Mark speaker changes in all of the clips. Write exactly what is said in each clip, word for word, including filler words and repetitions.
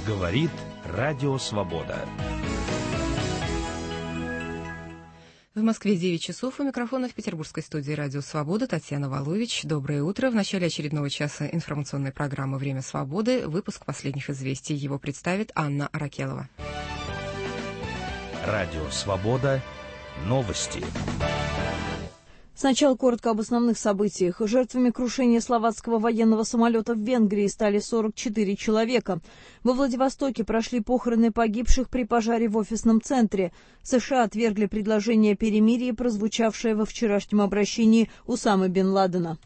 Speaker 1: Говорит Радио Свобода.
Speaker 2: В Москве девять часов. У микрофона в петербургской студии «Радио Свобода» Татьяна Валович. Доброе утро. В начале очередного часа информационной программы «Время свободы» выпуск последних известий. Его представит Анна Аракелова.
Speaker 1: Радио Свобода. Новости.
Speaker 3: Сначала коротко об основных событиях. Жертвами крушения словацкого военного самолета в Венгрии стали сорок четыре человека. Во Владивостоке прошли похороны погибших при пожаре в офисном центре. США отвергли предложение о перемирии, прозвучавшее во вчерашнем обращении Усамы бен Ладена.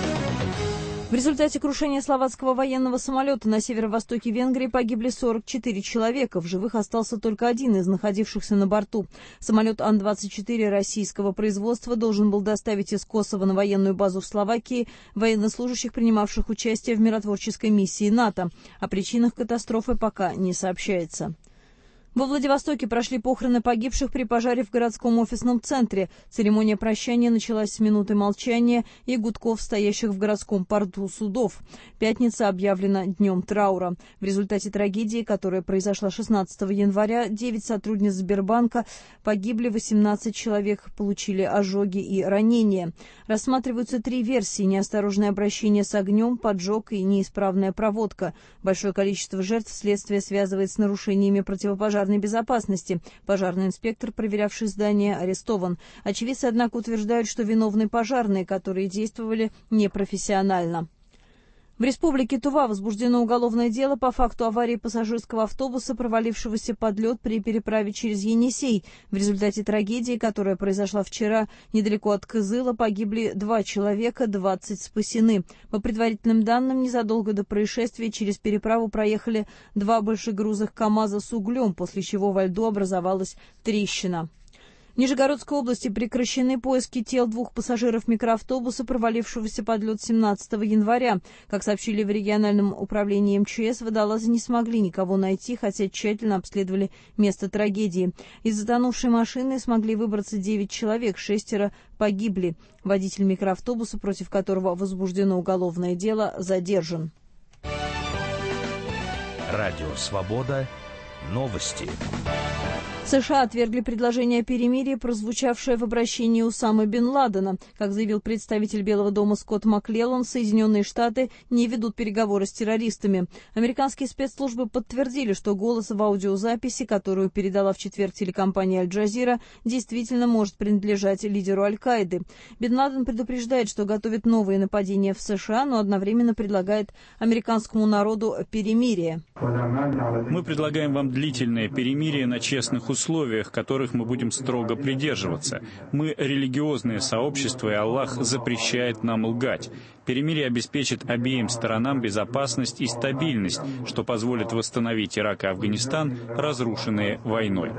Speaker 3: В результате крушения словацкого военного самолета на северо-востоке Венгрии погибли сорок четыре человека. В живых остался только один из находившихся на борту. Самолет Ан двадцать четыре российского производства должен был доставить из Косово на военную базу в Словакии военнослужащих, принимавших участие в миротворческой миссии НАТО. О причинах катастрофы пока не сообщается. Во Владивостоке прошли похороны погибших при пожаре в городском офисном центре. Церемония прощания началась с минуты молчания и гудков, стоящих в городском порту судов. Пятница объявлена днем траура. В результате трагедии, которая произошла шестнадцатого января, девять сотрудниц Сбербанка погибли, восемнадцать человек получили ожоги и ранения. Рассматриваются три версии: неосторожное обращение с огнем, поджог и неисправная проводка. Большое количество жертв следствие связывает с нарушениями противопожарной безопасности. Пожарный инспектор, проверявший здание, арестован. Очевидцы, однако, утверждают, что виновны пожарные, которые действовали непрофессионально. В Республике Тува возбуждено уголовное дело по факту аварии пассажирского автобуса, провалившегося под лед при переправе через Енисей. В результате трагедии, которая произошла вчера недалеко от Кызыла, погибли два человека, двадцать спасены. По предварительным данным, незадолго до происшествия через переправу проехали два большегрузых КАМАЗа с углем, после чего во льду образовалась трещина. В Нижегородской области прекращены поиски тел двух пассажиров микроавтобуса, провалившегося под лед семнадцатого января. Как сообщили в региональном управлении эм че эс, водолазы не смогли никого найти, хотя тщательно обследовали место трагедии. Из затонувшей машины смогли выбраться девять человек, шестеро погибли. Водитель микроавтобуса, против которого возбуждено уголовное дело, задержан.
Speaker 1: Радио Свобода. Новости.
Speaker 3: США отвергли предложение о перемирии, прозвучавшее в обращении Усамы бен Ладена. Как заявил представитель Белого дома Скотт Маклеллан, Соединенные Штаты не ведут переговоры с террористами. Американские спецслужбы подтвердили, что голос в аудиозаписи, которую передала в четверг телекомпания «Аль-Джазира», действительно может принадлежать лидеру Аль-Каиды. Бен Ладен предупреждает, что готовит новые нападения в США, но одновременно предлагает американскому народу перемирие.
Speaker 4: Мы предлагаем вам длительное перемирие на честных условиях. условиях, которых мы будем строго придерживаться. Мы религиозное сообщество, и Аллах запрещает нам лгать. Перемирие обеспечит обеим сторонам безопасность и стабильность, что позволит восстановить Ирак и Афганистан, разрушенные войной.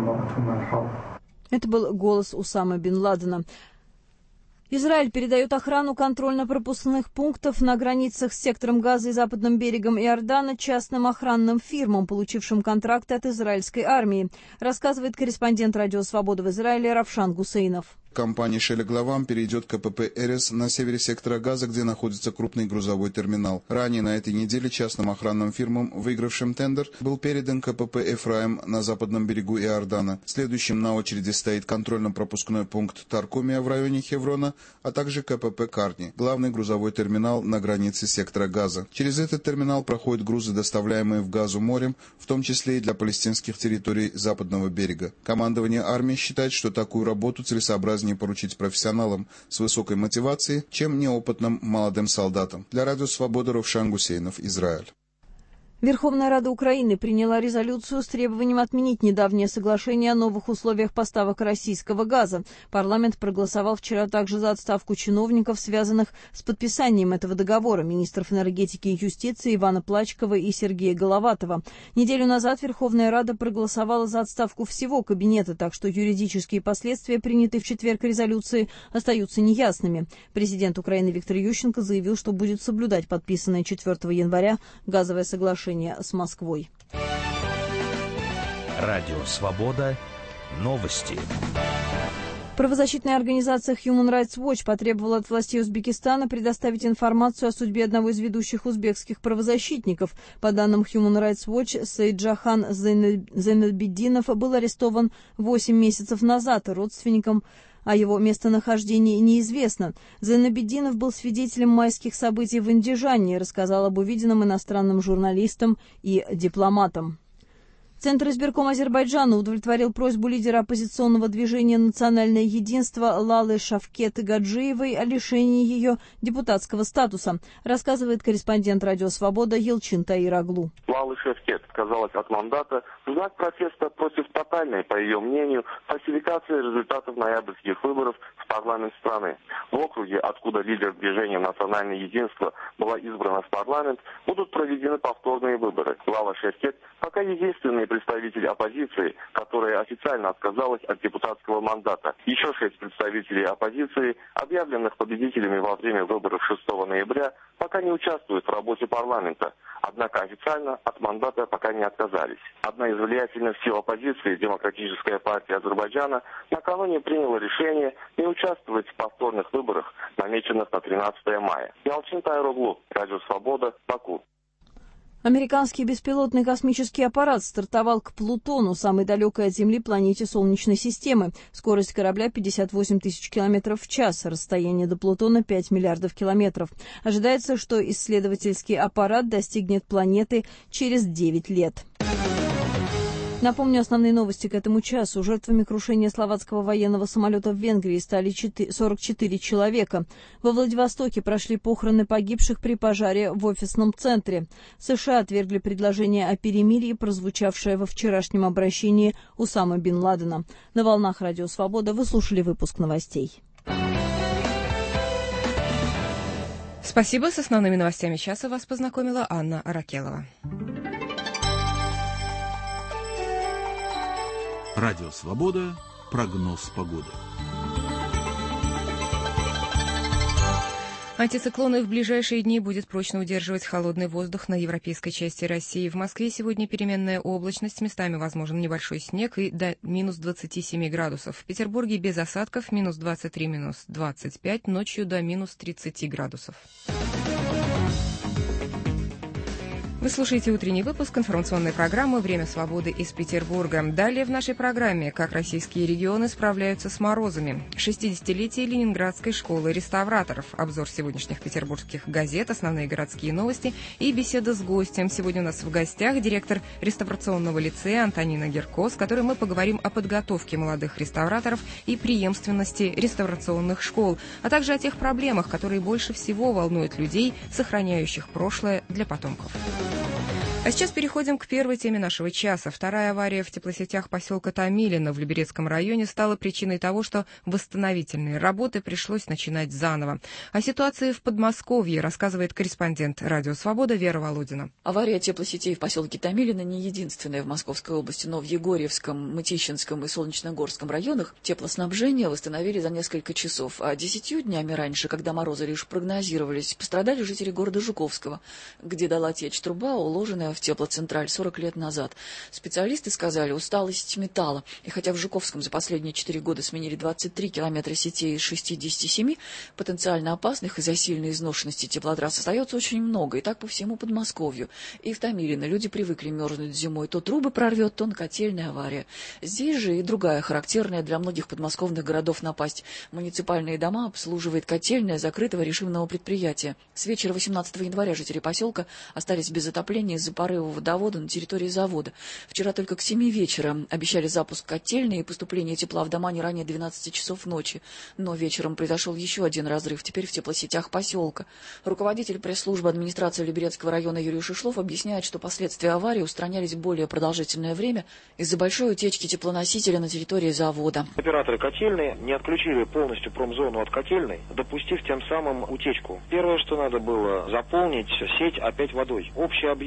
Speaker 3: Это был голос Усамы бен Ладена. Израиль передает охрану контрольно-пропускных пунктов на границах с сектором Газа и западным берегом Иордана частным охранным фирмам, получившим контракты от израильской армии, рассказывает корреспондент «Радио Свобода» в Израиле Равшан Гусейнов.
Speaker 5: Компания «Шелег Лавам» перейдет к КПП «Эрес» на севере сектора Газа, где находится крупный грузовой терминал. Ранее на этой неделе частным охранным фирмам, выигравшим тендер, был передан КПП «Эфраим» на западном берегу Иордана. Следующим на очереди стоит контрольно-пропускной пункт Таркумия в районе Хеврона, а также КПП «Карни», главный грузовой терминал на границе сектора Газа. Через этот терминал проходят грузы, доставляемые в Газу морем, в том числе и для палестинских территорий западного берега. Командование армии считает, что такую работу целесообразнее поручить профессионалам с высокой мотивацией, чем неопытным молодым солдатам. Для Радио Свобода Равшан Гусейнов, Израиль.
Speaker 3: Верховная Рада Украины приняла резолюцию с требованием отменить недавнее соглашение о новых условиях поставок российского газа. Парламент проголосовал вчера также за отставку чиновников, связанных с подписанием этого договора, министров энергетики и юстиции Ивана Плачкова и Сергея Головатова. Неделю назад Верховная Рада проголосовала за отставку всего кабинета, так что юридические последствия принятой в четверг резолюции остаются неясными. Президент Украины Виктор Ющенко заявил, что будет соблюдать подписанное четвёртого января газовое соглашение с Москвой.
Speaker 1: Радио Свобода. Новости.
Speaker 3: Правозащитная организация Human Rights Watch потребовала от властей Узбекистана предоставить информацию о судьбе одного из ведущих узбекских правозащитников. По данным Human Rights Watch, Саиджахан Зайнабеддинов был арестован восемь месяцев назад, и родственникам о его местонахождении неизвестно. Зайнабеддинов был свидетелем майских событий в Андижане и рассказал об увиденном иностранным журналистам и дипломатам. Центр избирком Азербайджана удовлетворил просьбу лидера оппозиционного движения «Национальное единство» Лалы Шавкет Гаджиевой о лишении ее депутатского статуса, рассказывает корреспондент «Радио Свобода» Елчин Таир Аглу.
Speaker 6: Лала Шавкет отказалась от мандата в знак протеста против тотальной, по ее мнению, фальсификации результатов ноябрьских выборов в парламент страны. В округе, откуда лидер движения «Национальное единство» была избрана в парламент, будут проведены повторные выборы. Лала Шавкет пока единственный представитель оппозиции, которая официально отказалась от депутатского мандата. Еще шесть представителей оппозиции, объявленных победителями во время выборов шестого ноября, пока не участвуют в работе парламента. Однако официально от мандата пока не отказались. Одна из влиятельных сил оппозиции, Демократическая партия Азербайджана, накануне приняла решение не участвовать в повторных выборах, намеченных на тринадцатое мая. Елчин Таир Аглу, Радио Свобода, Баку.
Speaker 3: Американский беспилотный космический аппарат стартовал к Плутону, самой далекой от Земли планете Солнечной системы. Скорость корабля пятьдесят восемь тысяч километров в час, расстояние до Плутона пять миллиардов километров. Ожидается, что исследовательский аппарат достигнет планеты через девять лет. Напомню основные новости к этому часу. Жертвами крушения словацкого военного самолета в Венгрии стали сорок четыре человека. Во Владивостоке прошли похороны погибших при пожаре в офисном центре. США отвергли предложение о перемирии, прозвучавшее во вчерашнем обращении Усамы бен Ладена. На волнах Радио Свобода вы слушали выпуск новостей.
Speaker 2: Спасибо. С основными новостями часа вас познакомила Анна Аракелова.
Speaker 7: Радио Свобода. Прогноз погоды.
Speaker 2: Антициклоны в ближайшие дни будет прочно удерживать холодный воздух на европейской части России. В Москве сегодня переменная облачность, местами возможен небольшой снег и до минус двадцати семи градусов. В Петербурге без осадков минус двадцать три, минус двадцать пять, ночью до минус тридцати градусов. Вы слушаете утренний выпуск информационной программы «Время свободы» из Петербурга. Далее в нашей программе, как российские регионы справляются с морозами. шестидесятилетие Ленинградской школы реставраторов. Обзор сегодняшних петербургских газет, основные городские новости и беседа с гостем. Сегодня у нас в гостях директор реставрационного лицея Антонина Герко, с которой мы поговорим о подготовке молодых реставраторов и преемственности реставрационных школ, а также о тех проблемах, которые больше всего волнуют людей, сохраняющих прошлое для потомков. А сейчас переходим к первой теме нашего часа. Вторая авария в теплосетях поселка Томилино в Люберецком районе стала причиной того, что восстановительные работы пришлось начинать заново. О ситуации в Подмосковье рассказывает корреспондент Радио Свобода Вера Володина.
Speaker 8: Авария теплосетей в поселке Томилино не единственная в Московской области, но в Егорьевском, Мытищинском и Солнечногорском районах теплоснабжение восстановили за несколько часов, а десятью днями раньше, когда морозы лишь прогнозировались, пострадали жители города Жуковского, где дала течь труба, уложенная в теплоцентраль сорок лет назад. Специалисты сказали, усталость металла. И хотя в Жуковском за последние четыре года сменили двадцать три километра сетей из шестидесяти семи, потенциально опасных из-за сильной изношенности теплотрасс остается очень много. И так по всему Подмосковью. И в Томилино люди привыкли мерзнуть зимой. То трубы прорвет, то накотельная авария. Здесь же и другая характерная для многих подмосковных городов напасть. Муниципальные дома обслуживает котельная закрытого режимного предприятия. С вечера восемнадцатого января жители поселка остались без отопления из-за порыва водовода на территории завода. Вчера только к семи вечера обещали запуск котельной и поступление тепла в дома не ранее двенадцати часов ночи. Но вечером произошел еще один разрыв, теперь в теплосетях поселка. Руководитель пресс-службы администрации Люберецкого района Юрий Шишлов объясняет, что последствия аварии устранялись более продолжительное время из-за большой утечки теплоносителя на территории завода.
Speaker 9: Операторы котельной не отключили полностью промзону от котельной, допустив тем самым утечку. Первое, что надо было, заполнить сеть опять водой. Общий объем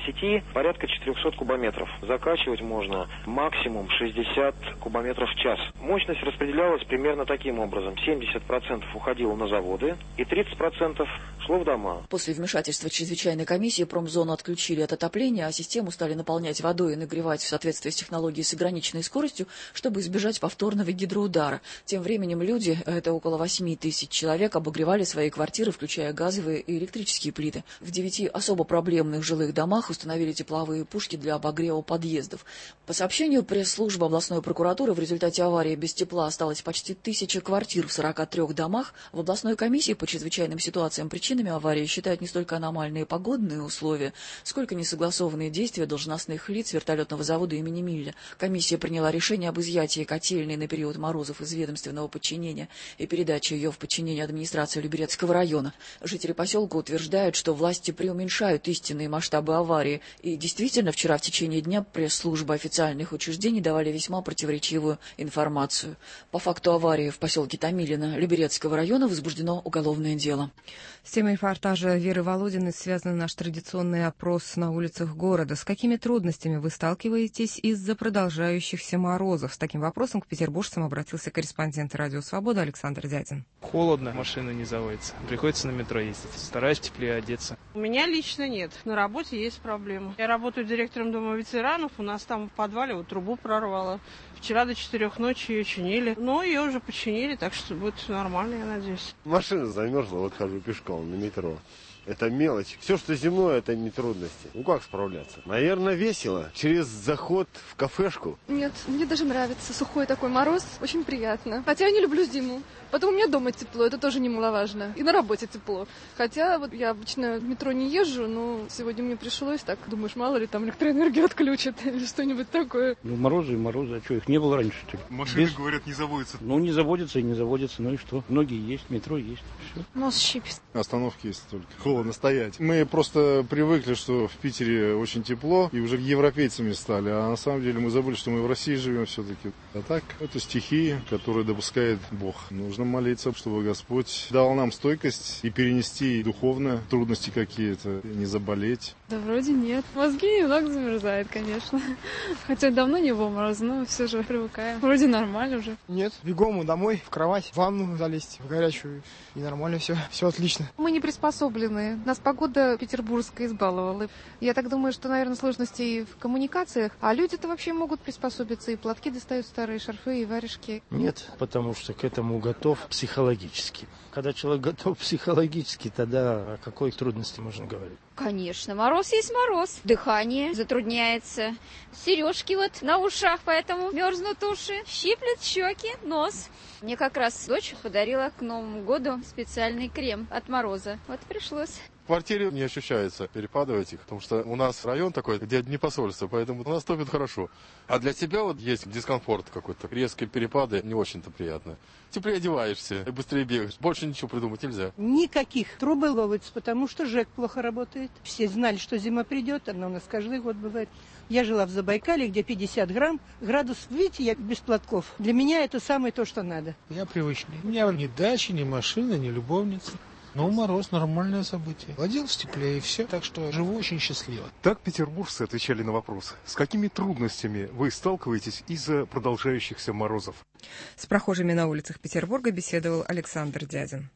Speaker 9: сети порядка четыреста кубометров. Закачивать можно максимум шестьдесят кубометров в час. Мощность распределялась примерно таким образом. семьдесят процентов уходило на заводы и тридцать процентов шло в дома.
Speaker 8: После вмешательства чрезвычайной комиссии промзону отключили от отопления, а систему стали наполнять водой и нагревать в соответствии с технологией с ограниченной скоростью, чтобы избежать повторного гидроудара. Тем временем люди, это около восьми тысяч человек, обогревали свои квартиры, включая газовые и электрические плиты. В девяти особо проблемных жилых домах установили тепловые пушки для обогрева подъездов. По сообщению пресс-службы областной прокуратуры, в результате аварии без тепла осталось почти тысяча квартир в сорока трёх домах. В областной комиссии по чрезвычайным ситуациям причинами аварии считают не столько аномальные погодные условия, сколько несогласованные действия должностных лиц вертолетного завода имени Милля. Комиссия приняла решение об изъятии котельной на период морозов из ведомственного подчинения и передаче ее в подчинение администрации Люберецкого района. Жители поселка утверждают, что власти преуменьшают истинные масштабы аварии. И действительно, вчера в течение дня пресс-службы официальных учреждений давали весьма противоречивую информацию. По факту аварии в поселке Томилино Люберецкого района возбуждено уголовное дело.
Speaker 2: С темой репортажа Веры Володиной связан наш традиционный опрос на улицах города. С какими трудностями вы сталкиваетесь из-за продолжающихся морозов? С таким вопросом к петербуржцам обратился корреспондент «Радио Свобода» Александр Дядин.
Speaker 10: Холодно, машина не заводится. Приходится на метро ездить. Стараюсь теплее одеться.
Speaker 11: У меня лично нет. На работе есть проблемы. Я работаю директором дома ветеранов. У нас там в подвале вот трубу прорвало. Вчера до четырех ночи ее чинили. Но ее уже починили, так что будет нормально, я надеюсь.
Speaker 12: Машина замерзла, вот хожу пешком на метро. Это мелочь. Все, что земное, это не трудности. Ну как справляться? Наверное, весело. Через заход в кафешку.
Speaker 13: Нет, мне даже нравится. Сухой такой мороз. Очень приятно. Хотя я не люблю зиму. Потом у меня дома тепло, это тоже немаловажно. И на работе тепло. Хотя вот я обычно в метро не езжу, но сегодня мне пришлось так. Думаешь, мало ли там электроэнергию отключат или что-нибудь такое.
Speaker 14: Ну, морозы и морозы. А что, их не было раньше, что ли?
Speaker 15: Машины, Без... говорят, не заводятся.
Speaker 14: Ну, не заводятся и не заводятся. Ну и что? Ноги есть, метро есть. Все.
Speaker 13: Нос щипит.
Speaker 15: Остановки есть только. Холодно стоять. Мы просто привыкли, что в Питере очень тепло, и уже европейцами стали. А на самом деле мы забыли, что мы в России живем все-таки. А так, это стихии, которые допускает Бог. Нужно молиться, чтобы Господь дал нам стойкость и перенести духовно трудности какие-то, не заболеть.
Speaker 13: Да вроде нет. Мозги немного замерзают, конечно. Хотя давно не было мороза, но все же привыкаем. Вроде нормально уже.
Speaker 16: Нет, бегом домой, в кровать, в ванну залезть, в горячую. И нормально все, все отлично.
Speaker 17: Мы не приспособлены. Нас погода петербургская избаловала. Я так думаю, что, наверное, сложности в коммуникациях. А люди-то вообще могут приспособиться. И платки достают, старые шарфы, и варежки.
Speaker 14: Нет, потому что к этому готов психологически. Когда человек готов психологически, тогда о какой трудности можно говорить?
Speaker 18: Конечно, мороз есть мороз. Дыхание затрудняется. Сережки вот на ушах, поэтому мерзнут уши. Щиплет щеки, нос. Мне как раз дочь подарила к Новому году специальный крем от мороза. Вот пришлось.
Speaker 19: В квартире не ощущается перепадов этих, потому что у нас район такой, где не посольство, поэтому у нас топит хорошо. А для тебя вот есть дискомфорт какой-то, резкие перепады не очень-то приятно. Теплее одеваешься, быстрее бегаешь, больше ничего придумать нельзя.
Speaker 20: Никаких труб ловится, потому что ЖЭК плохо работает. Все знали, что зима придет, она у нас каждый год бывает. Я жила в Забайкале, где пятьдесят грамм, градус, видите, я без платков. Для меня это самое то, что надо.
Speaker 21: Я привычный. У меня ни дачи, ни машины, ни любовницы. Но мороз – нормальное событие. Водился теплее и все, так что живу очень счастливо.
Speaker 15: Так петербуржцы отвечали на вопрос, с какими трудностями вы сталкиваетесь из-за продолжающихся морозов.
Speaker 2: С прохожими на улицах Петербурга беседовал Александр Дядин.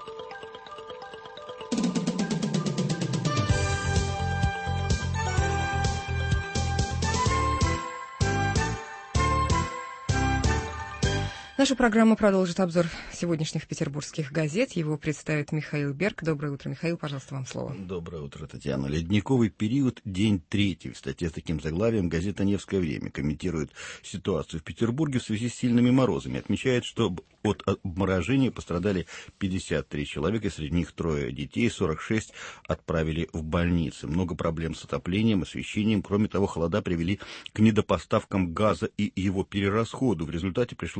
Speaker 2: Наша программа продолжит обзор сегодняшних петербургских газет. Его представит Михаил Берг. Доброе утро, Михаил. Пожалуйста, вам слово.
Speaker 22: Доброе утро, Татьяна. Ледниковый период, день третий. В статье с таким заглавием газета «Невское время» комментирует ситуацию в Петербурге в связи с сильными морозами. Отмечает, что от обморожения пострадали пятьдесят три человека, среди них трое детей, сорок шесть отправили в больницы. Много проблем с отоплением, освещением. Кроме того, холода привели к недопоставкам газа и его перерасходу. В результате пришлось пустить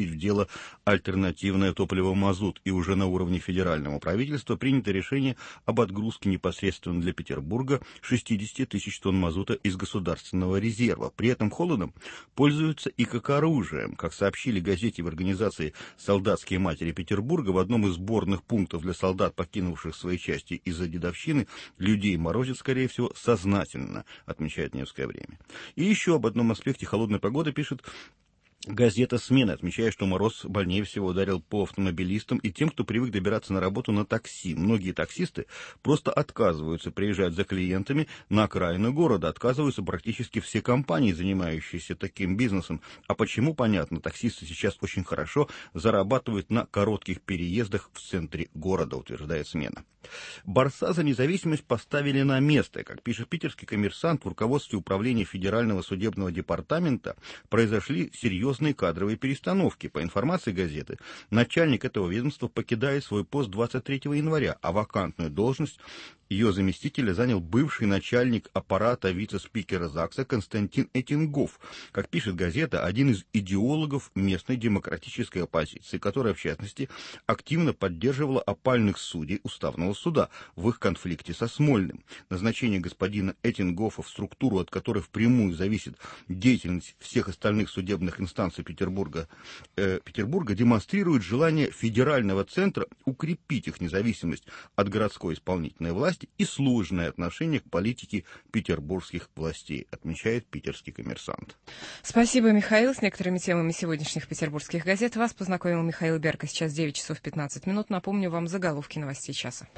Speaker 22: пустить в дело альтернативное топливо мазут, и уже на уровне федерального правительства принято решение об отгрузке непосредственно для Петербурга шестьдесят тысяч тонн мазута из государственного резерва. При этом холодом пользуются и как оружием. Как сообщили газете в организации «Солдатские матери Петербурга», в одном из сборных пунктов для солдат, покинувших свои части из-за дедовщины, людей морозит, скорее всего, сознательно, отмечает «Невское время». И еще об одном аспекте холодной погоды пишет газета «Смена», отмечая, что мороз больнее всего ударил по автомобилистам и тем, кто привык добираться на работу на такси. Многие таксисты просто отказываются приезжать за клиентами на окраину города. Отказываются практически все компании, занимающиеся таким бизнесом. А почему, понятно, таксисты сейчас очень хорошо зарабатывают на коротких переездах в центре города, утверждает «Смена». Борца за независимость поставили на место. Как пишет питерский «Коммерсант», в руководстве управления Федерального судебного департамента произошли серьезные кадровые перестановки. По информации газеты, начальник этого ведомства покидает свой пост двадцать третьего января, а вакантную должность ее заместителя занял бывший начальник аппарата вице-спикера ЗАГСа Константин Этингофф. Как пишет газета, один из идеологов местной демократической оппозиции, которая, в частности, активно поддерживала опальных судей Уставного суда в их конфликте со Смольным. Назначение господина Этингоффа в структуру, от которой впрямую зависит деятельность всех остальных судебных инстанций Петербурга, э, Петербурга, демонстрирует желание федерального центра укрепить их независимость от городской исполнительной власти и сложное отношение к политике петербургских властей, отмечает питерский «Коммерсант».
Speaker 2: Спасибо, Михаил. С некоторыми темами сегодняшних петербургских газет вас познакомил Михаил Берка. Сейчас девять часов пятнадцать минут. Напомню вам заголовки новостей часа.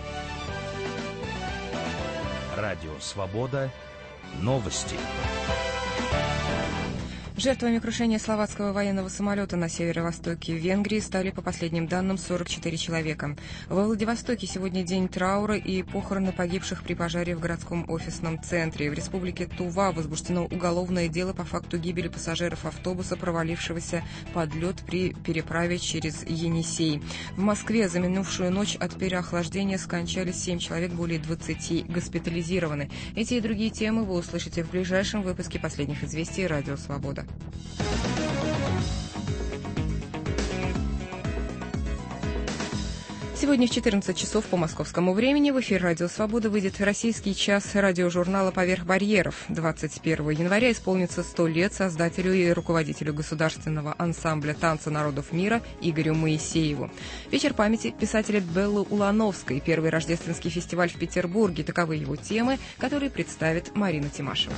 Speaker 1: Радио «Свобода». Новости.
Speaker 2: Жертвами крушения словацкого военного самолета на северо-востоке Венгрии стали, по последним данным, сорок четыре человека. Во Владивостоке сегодня день траура и похороны погибших при пожаре в городском офисном центре. В республике Тува возбуждено уголовное дело по факту гибели пассажиров автобуса, провалившегося под лед при переправе через Енисей. В Москве за минувшую ночь от переохлаждения скончались семь человек, более двадцати госпитализированы. Эти и другие темы вы услышите в ближайшем выпуске последних известий «Радио Свобода». Сегодня в четырнадцать часов по московскому времени в эфир «Радио Свобода» выйдет российский час радиожурнала «Поверх барьеров». двадцать первого января исполнится сто лет создателю и руководителю государственного ансамбля танца народов мира Игорю Моисееву. Вечер памяти писателя Беллы Улановской. Первый рождественский фестиваль в Петербурге. Таковы его темы, которые представит Марина Тимашева.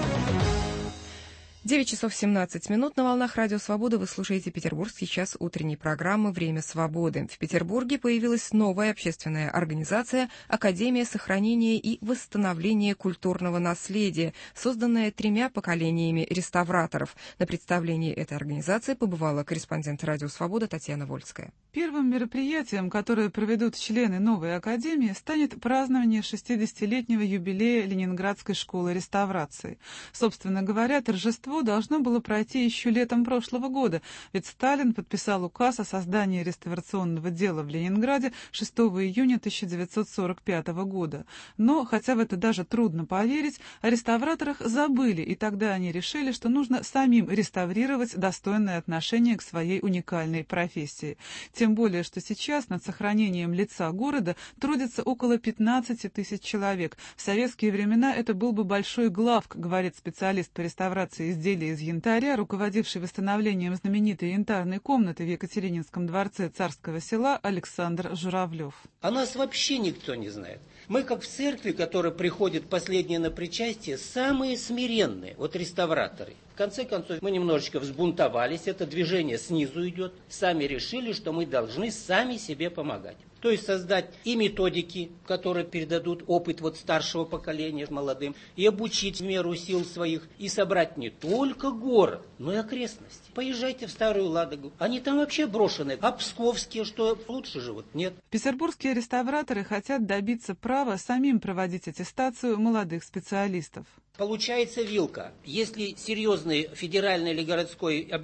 Speaker 2: девять часов семнадцать минут на волнах «Радио Свобода» вы слушаете петербургский час утренней программы «Время свободы». В Петербурге появилась новая общественная организация «Академия сохранения и восстановления культурного наследия», созданная тремя поколениями реставраторов. На представлении этой организации побывала корреспондент «Радио Свобода» Татьяна Вольская.
Speaker 4: Первым мероприятием, которое проведут члены новой академии, станет празднование шестидесятилетнего юбилея Ленинградской школы реставрации. Собственно говоря, торжество должно было пройти еще летом прошлого года, ведь Сталин подписал указ о создании реставрационного дела в Ленинграде шестого июня тысяча девятьсот сорок пятого года. Но, хотя в это даже трудно поверить, о реставраторах забыли, и тогда они решили, что нужно самим реставрировать достойное отношение к своей уникальной профессии. Тем более, что сейчас над сохранением лица города трудится около пятнадцати тысяч человек. В советские времена это был бы большой главк, говорит специалист по реставрации изделий из янтаря, руководивший восстановлением знаменитой янтарной комнаты в Екатерининском дворце Царского Села Александр Журавлев.
Speaker 5: О нас вообще никто не знает. Мы, как в церкви, которая приходит последние на причастие, самые смиренные, вот реставраторы. В конце концов, мы немножечко взбунтовались, это движение снизу идет, сами решили, что мы должны сами себе помогать. То есть создать и методики, которые передадут опыт вот старшего поколения молодым, и обучить в меру сил своих, и собрать не только город, но и окрестности. Поезжайте в Старую Ладогу. Они там вообще брошены. А псковские, что лучше живут? Нет.
Speaker 4: Петербургские реставраторы хотят добиться права самим проводить аттестацию молодых специалистов.
Speaker 5: Получается вилка. Если серьезный федеральный или городской объект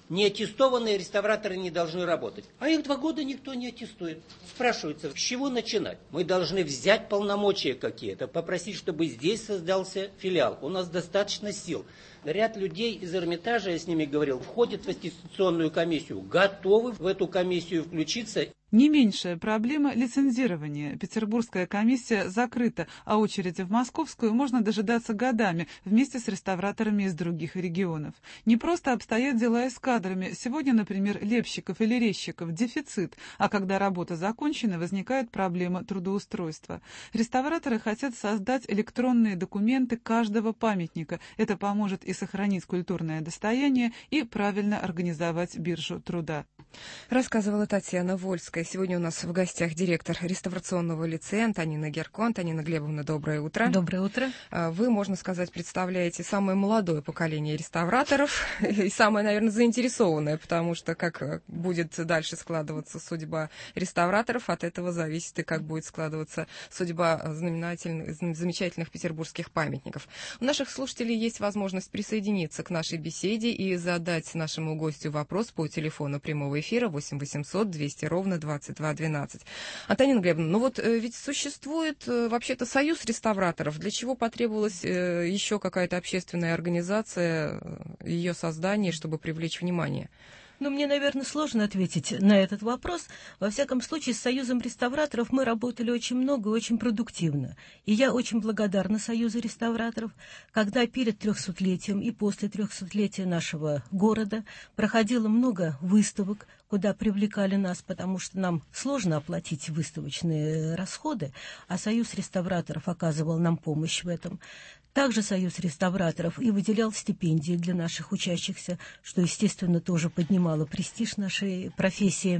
Speaker 5: Неаттестованные реставраторы не должны работать. А их два года никто не аттестует. Спрашивается, с чего начинать? Мы должны взять полномочия какие-то, попросить, чтобы здесь создался филиал. У нас достаточно сил. Ряд людей из Эрмитажа, я с ними говорил, входят в аттестационную комиссию, готовы в эту комиссию включиться.
Speaker 4: Не меньшая проблема – лицензирование. Петербургская комиссия закрыта, а очереди в московскую можно дожидаться годами вместе с реставраторами из других регионов. Не просто обстоят дела и с кадрами. Сегодня, например, лепщиков или резчиков дефицит, а когда работа закончена, возникает проблема трудоустройства. Реставраторы хотят создать электронные документы каждого памятника. Это поможет и сохранить культурное достояние, и правильно организовать биржу труда.
Speaker 2: Рассказывала Татьяна Вольская. Сегодня у нас в гостях директор реставрационного лицея Антонина Герко. Антонина Глебовна, доброе утро.
Speaker 3: Доброе утро.
Speaker 2: Вы, можно сказать, представляете самое молодое поколение реставраторов и самое, наверное, заинтересованное, потому что как будет дальше складываться судьба реставраторов, от этого зависит и как будет складываться судьба знаменательных, замечательных петербургских памятников. У наших слушателей есть возможность присоединиться к нашей беседе и задать нашему гостю вопрос по телефону прямого эфира восемь восемьсот двести ровно двадцать два двенадцать. Антонина Глебовна, ну вот ведь существует вообще-то союз реставраторов. Для чего потребовалась еще какая-то общественная организация, ее создание, чтобы привлечь внимание?
Speaker 3: Ну, мне, наверное, сложно ответить на этот вопрос. Во всяком случае, с Союзом реставраторов мы работали очень много и очень продуктивно. И я очень благодарна Союзу реставраторов, когда перед трехсотлетием и после трехсотлетия нашего города проходило много выставок, куда привлекали нас, потому что нам сложно оплатить выставочные расходы, а Союз реставраторов оказывал нам помощь в этом. Также Союз реставраторов и выделял стипендии для наших учащихся, что, естественно, тоже поднимало престиж нашей профессии.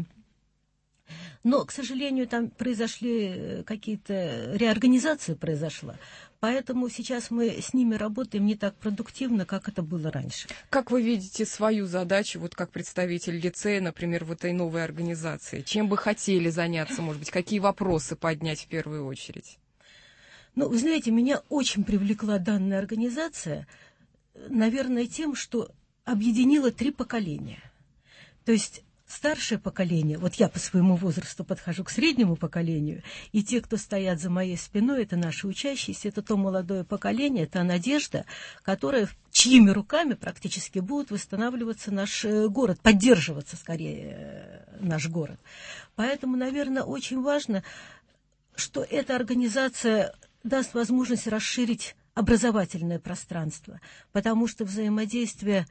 Speaker 3: Но, к сожалению, там произошли какие-то... реорганизация произошла. Поэтому сейчас мы с ними работаем не так продуктивно, как это было раньше.
Speaker 2: Как вы видите свою задачу, вот как представитель лицея, например, в этой новой организации? Чем бы хотели заняться, может быть, какие вопросы поднять в первую очередь?
Speaker 3: Ну, вы знаете, меня очень привлекла данная организация, наверное, тем, что объединила три поколения. То есть старшее поколение, вот я по своему возрасту подхожу к среднему поколению, и те, кто стоят за моей спиной, это наши учащиеся, это то молодое поколение, это надежда, которая, чьими руками практически будет восстанавливаться наш город, поддерживаться скорее наш город. Поэтому, наверное, очень важно, что эта организация даст возможность расширить образовательное пространство, потому что взаимодействие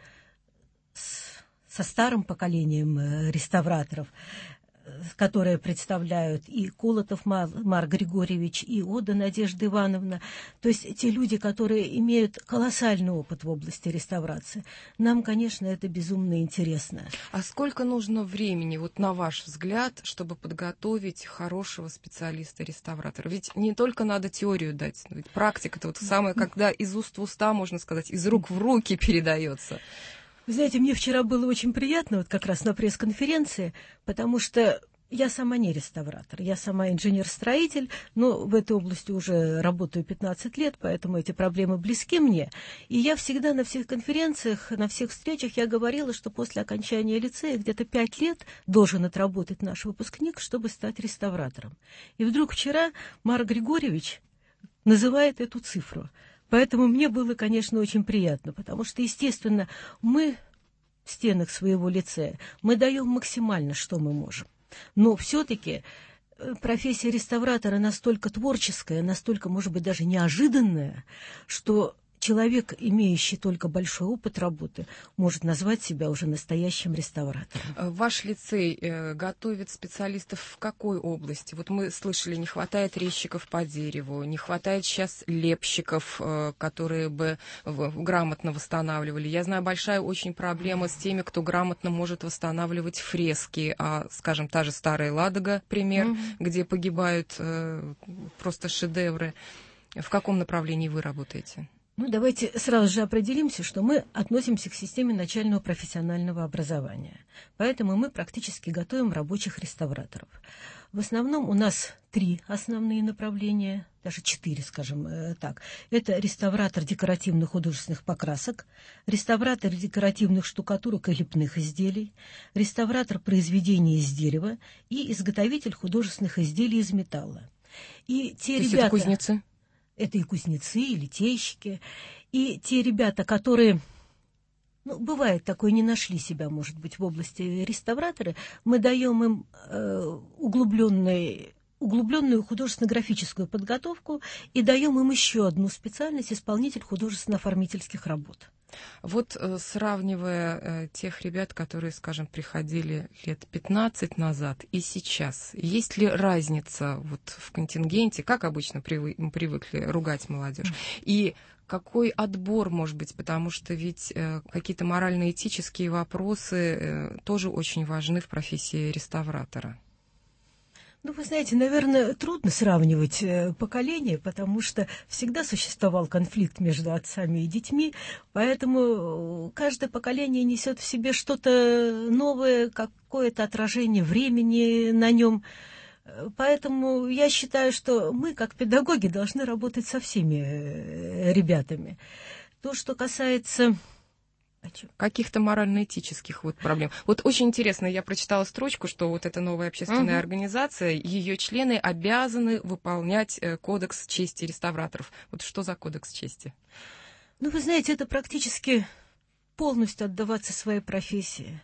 Speaker 3: с, со старым поколением реставраторов, которые представляют и Колотов Марк Григорьевич, и Ода Надежда Ивановна, то есть те люди, которые имеют колоссальный опыт в области реставрации. Нам, конечно, это безумно интересно.
Speaker 2: А сколько нужно времени, вот на ваш взгляд, чтобы подготовить хорошего специалиста-реставратора? Ведь не только надо теорию дать, ведь практика-то вот самая, когда из уст в уста, можно сказать, из рук в руки передается.
Speaker 3: Вы знаете, мне вчера было очень приятно, вот как раз на пресс-конференции, потому что я сама не реставратор, я сама инженер-строитель, но в этой области уже работаю пятнадцать лет, поэтому эти проблемы близки мне. И я всегда на всех конференциях, на всех встречах я говорила, что после окончания лицея где-то пять лет должен отработать наш выпускник, чтобы стать реставратором. И вдруг вчера Марк Григорьевич называет эту цифру. Поэтому мне было, конечно, очень приятно, потому что, естественно, мы в стенах своего лицея, мы даем максимально, что мы можем. Но все-таки профессия реставратора настолько творческая, настолько, может быть, даже неожиданная, что человек, имеющий только большой опыт работы, может назвать себя уже настоящим реставратором.
Speaker 2: Ваш лицей э, готовит специалистов в какой области? Вот мы слышали, не хватает резчиков по дереву, не хватает сейчас лепщиков, э, которые бы в, грамотно восстанавливали. Я знаю, большая очень проблема с теми, кто грамотно может восстанавливать фрески. А, скажем, та же Старая Ладога, пример, mm-hmm. где погибают э, просто шедевры. В каком направлении вы работаете?
Speaker 3: Ну, давайте сразу же определимся, что мы относимся к системе начального профессионального образования. Поэтому мы практически готовим рабочих реставраторов. В основном у нас три основные направления, даже четыре, скажем так. Это реставратор декоративных художественных покрасок, реставратор декоративных штукатурок и лепных изделий, реставратор произведений из дерева и изготовитель художественных изделий из металла. И те
Speaker 2: То есть
Speaker 3: ребята...
Speaker 2: это кузнецы?
Speaker 3: Это и кузнецы, и литейщики. И те ребята, которые... Ну, бывает такое, не нашли себя, может быть, в области реставратора, мы даем им э, углубленный, углубленную художественно-графическую подготовку и даем им еще одну специальность — исполнитель художественно-оформительских работ.
Speaker 2: Вот э, сравнивая э, тех ребят, которые, скажем, приходили лет пятнадцать назад и сейчас, есть ли разница вот в контингенте, как обычно привы- мы привыкли ругать молодежь, и какой отбор, может быть, потому что ведь э, какие-то морально-этические вопросы э, тоже очень важны в профессии реставратора?
Speaker 3: Ну, вы знаете, наверное, трудно сравнивать э, поколения, потому что всегда существовал конфликт между отцами и детьми, поэтому каждое поколение несет в себе что-то новое, какое-то отражение времени на нем. Поэтому я считаю, что мы, как педагоги, должны работать со всеми ребятами. То, что касается...
Speaker 2: каких-то морально-этических вот проблем. Вот очень интересно, я прочитала строчку, что вот эта новая общественная uh-huh. организация, ее члены обязаны выполнять кодекс чести реставраторов. Вот что за кодекс чести?
Speaker 3: Ну, вы знаете, это практически полностью отдаваться своей профессии,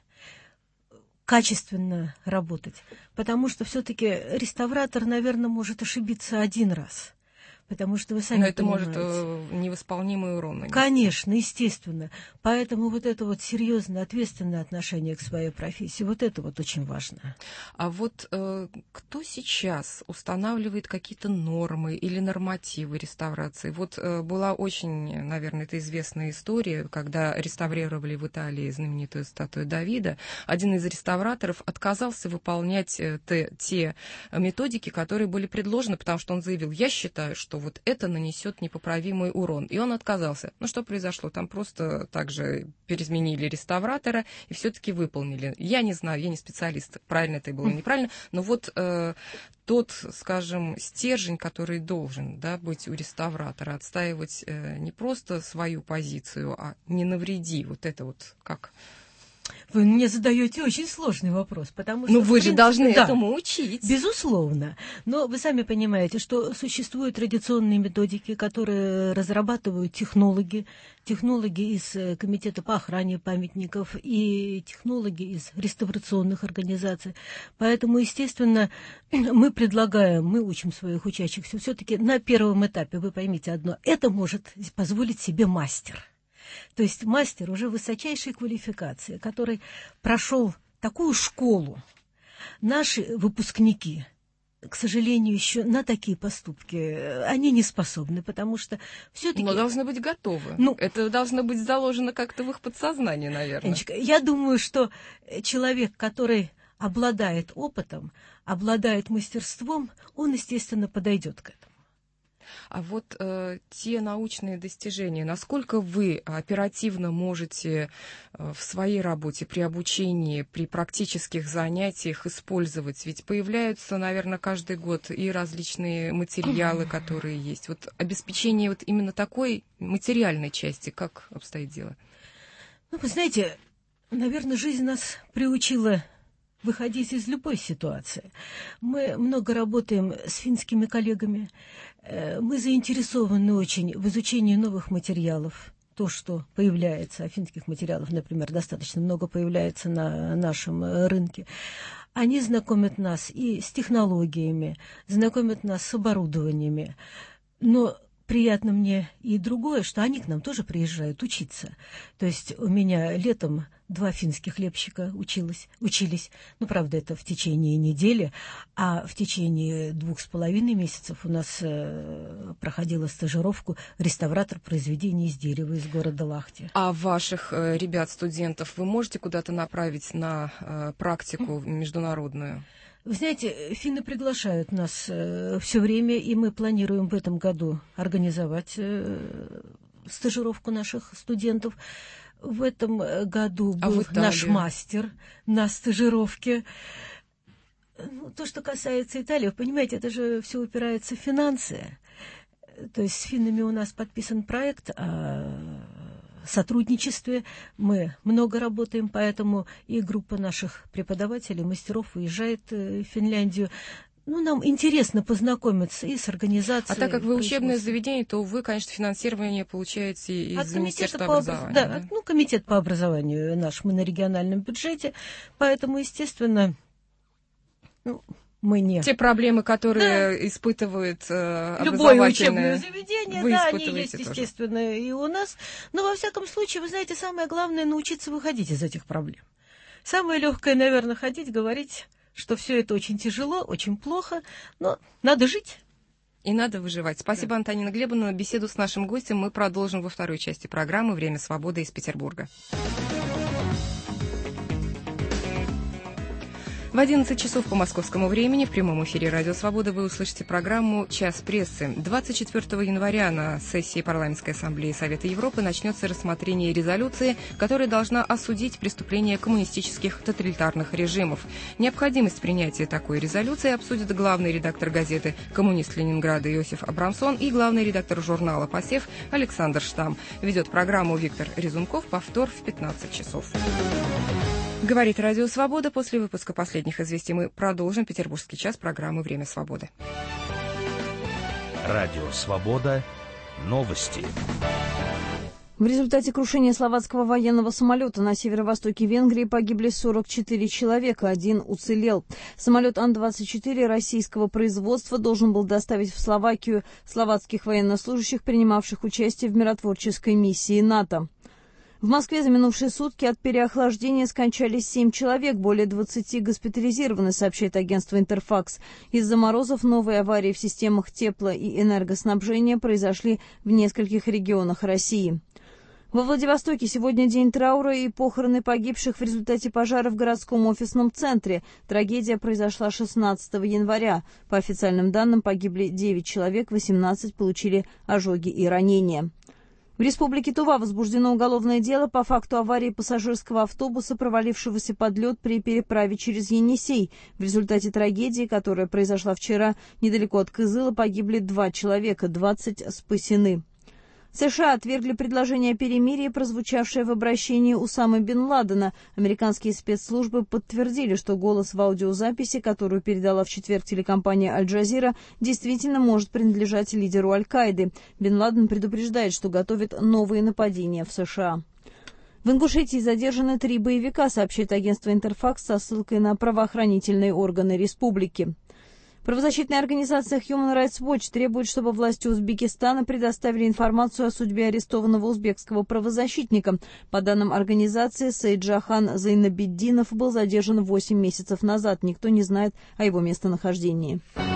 Speaker 3: качественно работать, потому что все-таки реставратор, наверное, может ошибиться один раз. Потому что вы сами
Speaker 2: Но это
Speaker 3: понимаете.
Speaker 2: может невосполнимый урон нанести.
Speaker 3: Конечно, естественно. Поэтому вот это вот серьезное, ответственное отношение к своей профессии, вот это вот очень важно.
Speaker 2: А вот э, кто сейчас устанавливает какие-то нормы или нормативы реставрации? Вот э, была очень, наверное, это известная история, когда реставрировали в Италии знаменитую статую Давида. Один из реставраторов отказался выполнять э, те, те методики, которые были предложены, потому что он заявил: я считаю, что вот это нанесет непоправимый урон. И он отказался. Ну, что произошло? Там просто также переизменили реставратора и все-таки выполнили. Я не знаю, я не специалист, правильно это было или неправильно, но вот э, тот, скажем, стержень, который должен, да, быть у реставратора, отстаивать э, не просто свою позицию, а не навреди. Вот это вот как...
Speaker 3: Вы мне задаете очень сложный вопрос, потому что...
Speaker 2: Ну, вы же
Speaker 3: принципе,
Speaker 2: должны
Speaker 3: да,
Speaker 2: этому учить.
Speaker 3: Безусловно. Но вы сами понимаете, что существуют традиционные методики, которые разрабатывают технологи, технологи из Комитета по охране памятников и технологи из реставрационных организаций. Поэтому, естественно, мы предлагаем, мы учим своих учащихся все-таки на первом этапе, вы поймите одно, это может позволить себе мастер. То есть мастер уже высочайшей квалификации, который прошел такую школу. Наши выпускники, к сожалению, еще на такие поступки они не способны, потому что все-таки...
Speaker 2: Но должны быть готовы.
Speaker 3: Ну,
Speaker 2: это должно быть заложено как-то в их подсознании, наверное.
Speaker 3: Анечка, я думаю, что человек, который обладает опытом, обладает мастерством, он, естественно, подойдет к этому.
Speaker 2: А вот э, те научные достижения, насколько вы оперативно можете э, в своей работе, при обучении, при практических занятиях использовать? Ведь появляются, наверное, каждый год и различные материалы, которые есть. Вот обеспечение вот именно такой материальной части, как обстоит дело?
Speaker 3: Ну, вы знаете, наверное, жизнь нас приучила выходить из любой ситуации. Мы много работаем с финскими коллегами. Мы заинтересованы очень в изучении новых материалов. То, что появляется, а финских материалов, например, достаточно много появляется на нашем рынке. Они знакомят нас и с технологиями, знакомят нас с оборудованиями. Но приятно мне и другое, что они к нам тоже приезжают учиться. То есть у меня летом два финских лепщика училось, учились. Ну, правда, это в течение недели, а в течение двух с половиной месяцев у нас э, проходила стажировку реставратор произведений из дерева из города Лахти.
Speaker 2: А ваших э, ребят-студентов вы можете куда-то направить на э, практику международную?
Speaker 3: Вы знаете, финны приглашают нас э, все время, и мы планируем в этом году организовать э, стажировку наших студентов. В этом году был а наш мастер на стажировке. Ну, то, что касается Италии, вы понимаете, это же все упирается в финансы. То есть с финнами у нас подписан проект о сотрудничестве. Мы много работаем, поэтому и группа наших преподавателей, мастеров уезжает в Финляндию. Ну, нам интересно познакомиться и с организацией.
Speaker 2: А так как вы учебное заведение, то вы, конечно, финансирование получаете из
Speaker 3: от
Speaker 2: Министерства
Speaker 3: по
Speaker 2: образования.
Speaker 3: Да,
Speaker 2: да?
Speaker 3: ну, комитет по образованию наш, мы на региональном бюджете, поэтому, естественно, ну, мы не...
Speaker 2: Те проблемы, которые
Speaker 3: да.
Speaker 2: испытывают э,
Speaker 3: любое учебное заведение,
Speaker 2: вы
Speaker 3: да, они есть,
Speaker 2: тоже.
Speaker 3: естественно, и у нас. Но, во всяком случае, вы знаете, самое главное — научиться выходить из этих проблем. Самое легкое, наверное, ходить, говорить, что все это очень тяжело, очень плохо, но надо жить.
Speaker 2: И надо выживать. Спасибо, да. Антонина Глебовна. Беседу с нашим гостем мы продолжим во второй части программы «Время свободы» из Петербурга. В одиннадцать часов по московскому времени в прямом эфире «Радио Свобода» вы услышите программу «Час прессы». двадцать четвёртого января на сессии Парламентской ассамблеи Совета Европы начнется рассмотрение резолюции, которая должна осудить преступления коммунистических тоталитарных режимов. Необходимость принятия такой резолюции обсудит главный редактор газеты «Коммунист Ленинграда» Иосиф Абрамсон и главный редактор журнала «Посев» Александр Штам. Ведет программу Виктор Резунков. Повтор в пятнадцать часов. Говорит Радио Свобода. После выпуска последних известий мы продолжим петербургский час программы «Время свободы».
Speaker 1: Радио Свобода. Новости.
Speaker 6: В результате крушения словацкого военного самолета на северо-востоке Венгрии погибли сорок четыре человека, один уцелел. Самолет Ан двадцать четыре российского производства должен был доставить в Словакию словацких военнослужащих, принимавших участие в миротворческой миссии НАТО. В Москве за минувшие сутки от переохлаждения скончались семь человек, более двадцати госпитализированы, сообщает агентство «Интерфакс». Из-за морозов новые аварии в системах тепло- и энергоснабжения произошли в нескольких регионах России. Во Владивостоке сегодня день траура и похороны погибших в результате пожара в городском офисном центре. Трагедия произошла шестнадцатого января. По официальным данным погибли девять человек, восемнадцать получили ожоги и ранения. В Республике Тува возбуждено уголовное дело по факту аварии пассажирского автобуса, провалившегося под лед при переправе через Енисей. В результате трагедии, которая произошла вчера недалеко от Кызыла, погибли два человека, двадцать спасены. США отвергли предложение о перемирии, прозвучавшее в обращении Усамы бен Ладена. Американские спецслужбы подтвердили, что голос в аудиозаписи, которую передала в четверг телекомпания «Аль-Джазира», действительно может принадлежать лидеру Аль-Каиды. Бен Ладен предупреждает, что готовит новые нападения в США. В Ингушетии задержаны три боевика, сообщает агентство «Интерфакс» со ссылкой на правоохранительные органы республики. Правозащитная организация Human Rights Watch требует, чтобы власти Узбекистана предоставили информацию о судьбе арестованного узбекского правозащитника. По данным организации, Сейджахан Зайнабиддинов был задержан восемь месяцев назад. Никто не знает о его местонахождении.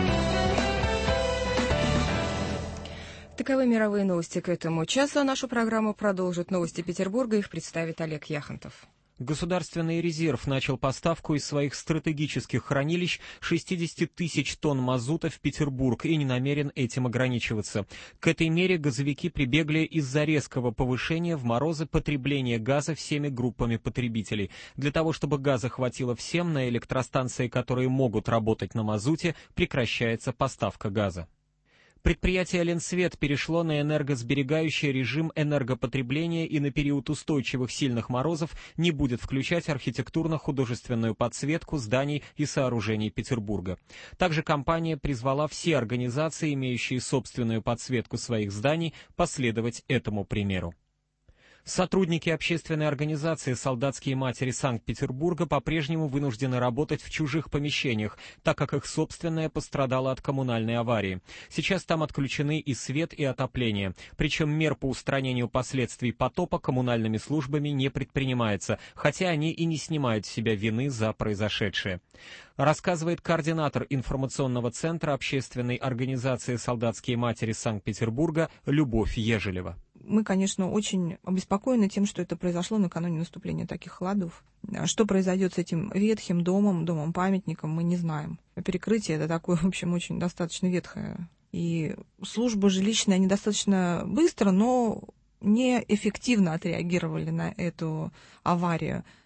Speaker 2: Таковы мировые новости к этому часу. А нашу программу продолжат новости Петербурга. Их представит Олег Яхонтов.
Speaker 7: Государственный резерв начал поставку из своих стратегических хранилищ шестьдесят тысяч тонн мазута в Петербург и не намерен этим ограничиваться. К этой мере газовики прибегли из-за резкого повышения в морозы потребления газа всеми группами потребителей. Для того, чтобы газа хватило всем, на электростанции, которые могут работать на мазуте, прекращается поставка газа. Предприятие «Ленсвет» перешло на энергосберегающий режим энергопотребления и на период устойчивых сильных морозов не будет включать архитектурно-художественную подсветку зданий и сооружений Петербурга. Также компания призвала все организации, имеющие собственную подсветку своих зданий, последовать этому примеру. Сотрудники общественной организации «Солдатские матери» Санкт-Петербурга по-прежнему вынуждены работать в чужих помещениях, так как их собственное пострадало от коммунальной аварии. Сейчас там отключены и свет, и отопление. Причем мер по устранению последствий потопа коммунальными службами не предпринимается, хотя они и не снимают с себя вины за произошедшее. Рассказывает координатор информационного центра общественной организации «Солдатские матери» Санкт-Петербурга Любовь Ежелева.
Speaker 23: Мы, конечно, очень обеспокоены тем, что это произошло накануне наступления таких холодов. Что произойдет с этим ветхим домом, домом-памятником, мы не знаем. Перекрытие — это такое, в общем, очень достаточно ветхое. И службы жилищные, они достаточно быстро, но неэффективно отреагировали на эту аварию.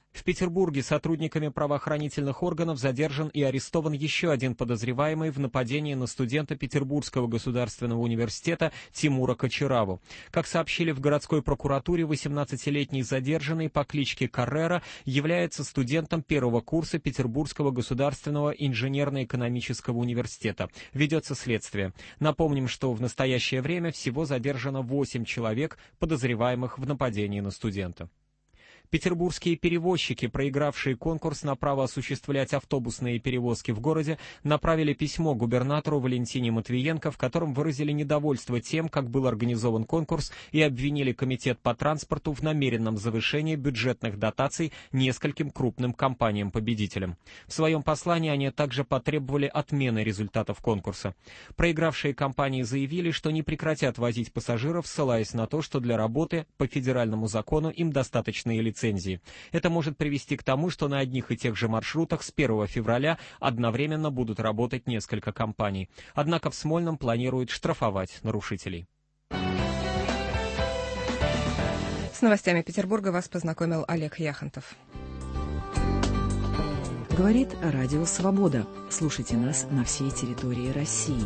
Speaker 7: В Петербурге сотрудниками правоохранительных органов задержан и арестован еще один подозреваемый в нападении на студента Петербургского государственного университета Тимура Кочараву. Как сообщили в городской прокуратуре, восемнадцатилетний задержанный по кличке Каррера является студентом первого курса Петербургского государственного инженерно-экономического университета. Ведется следствие. Напомним, что в настоящее время всего задержано восемь человек, подозреваемых в нападении на студента. Петербургские перевозчики, проигравшие конкурс на право осуществлять автобусные перевозки в городе, направили письмо губернатору Валентине Матвиенко, в котором выразили недовольство тем, как был организован конкурс, и обвинили Комитет по транспорту в намеренном завышении бюджетных дотаций нескольким крупным компаниям-победителям. В своем послании они также потребовали отмены результатов конкурса. Проигравшие компании заявили, что не прекратят возить пассажиров, ссылаясь на то, что для работы по федеральному закону им достаточно и лицензии. Это может привести к тому, что на одних и тех же маршрутах с первого февраля одновременно будут работать несколько компаний. Однако в Смольном планируют штрафовать нарушителей.
Speaker 2: С новостями Петербурга вас познакомил Олег Яхонтов.
Speaker 8: Говорит Радио Свобода. Слушайте нас на всей территории России.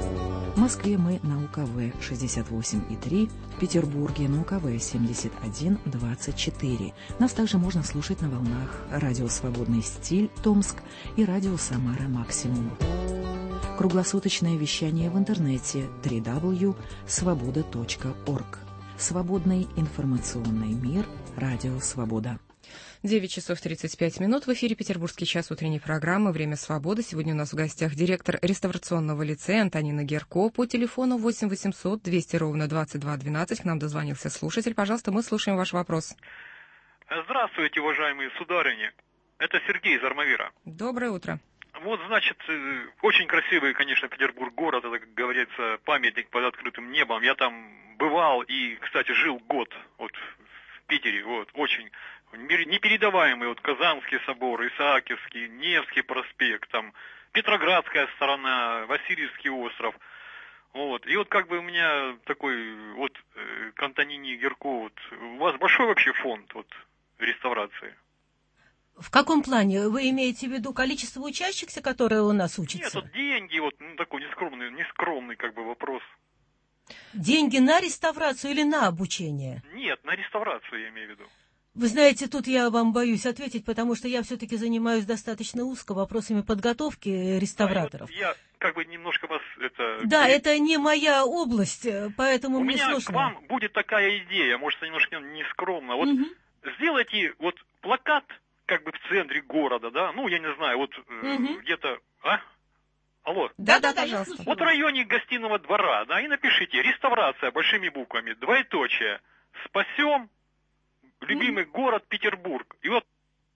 Speaker 8: В Москве мы на У Ка Вэ шестьдесят восемь и три, в Петербурге на У Ка Вэ семьдесят один двадцать четыре. Нас также можно слушать на волнах радио «Свободный стиль» Томск и радио «Самара Максимум». Круглосуточное вещание в интернете дабл ю дабл ю дабл ю точка свобода точка орг. Свободный информационный мир. Радио «Свобода».
Speaker 2: девять часов тридцать пять минут. В эфире Петербургский час утренней программы «Время свободы». Сегодня у нас в гостях директор реставрационного лицея Антонина Герко. По телефону восемь восемьсот двести ровно двадцать два двенадцать. К нам дозвонился слушатель. Пожалуйста, мы слушаем ваш вопрос.
Speaker 9: Здравствуйте, уважаемые сударыни. Это Сергей из Армавира.
Speaker 2: Доброе утро.
Speaker 9: Вот, значит, очень красивый, конечно, Петербург город. Это, как говорится, памятник под открытым небом. Я там бывал и, кстати, жил год вот в Питере. Вот, очень... непередаваемый, вот Казанский собор, Исаакиевский, Невский проспект, там, Петроградская сторона, Васильевский остров. Вот. И вот как бы у меня такой вот э, к Антонине Герко, вот, у вас большой вообще фонд вот, реставрации?
Speaker 3: В каком плане? Вы имеете в виду количество учащихся, которые у нас учатся?
Speaker 9: Нет, вот деньги, вот ну, такой нескромный, нескромный как бы вопрос.
Speaker 3: Деньги на реставрацию или на обучение?
Speaker 9: Нет, на реставрацию я имею в виду.
Speaker 3: Вы знаете, тут я вам боюсь ответить, потому что я все-таки занимаюсь достаточно узко вопросами подготовки реставраторов.
Speaker 9: А, вот я как бы немножко вас это...
Speaker 3: Да, это не моя область, поэтому
Speaker 9: У
Speaker 3: мне
Speaker 9: меня
Speaker 3: сложно.
Speaker 9: к вам будет такая идея, может, немножко нескромно. Вот угу. Сделайте вот плакат как бы в центре города, да, ну, я не знаю, вот угу. где-то... А? Алло?
Speaker 2: Да, да, да, пожалуйста.
Speaker 9: Вот в районе гостиного двора, да, и напишите «Реставрация» большими буквами, двоеточие, «Спасем любимый mm-hmm. город Петербург». И вот...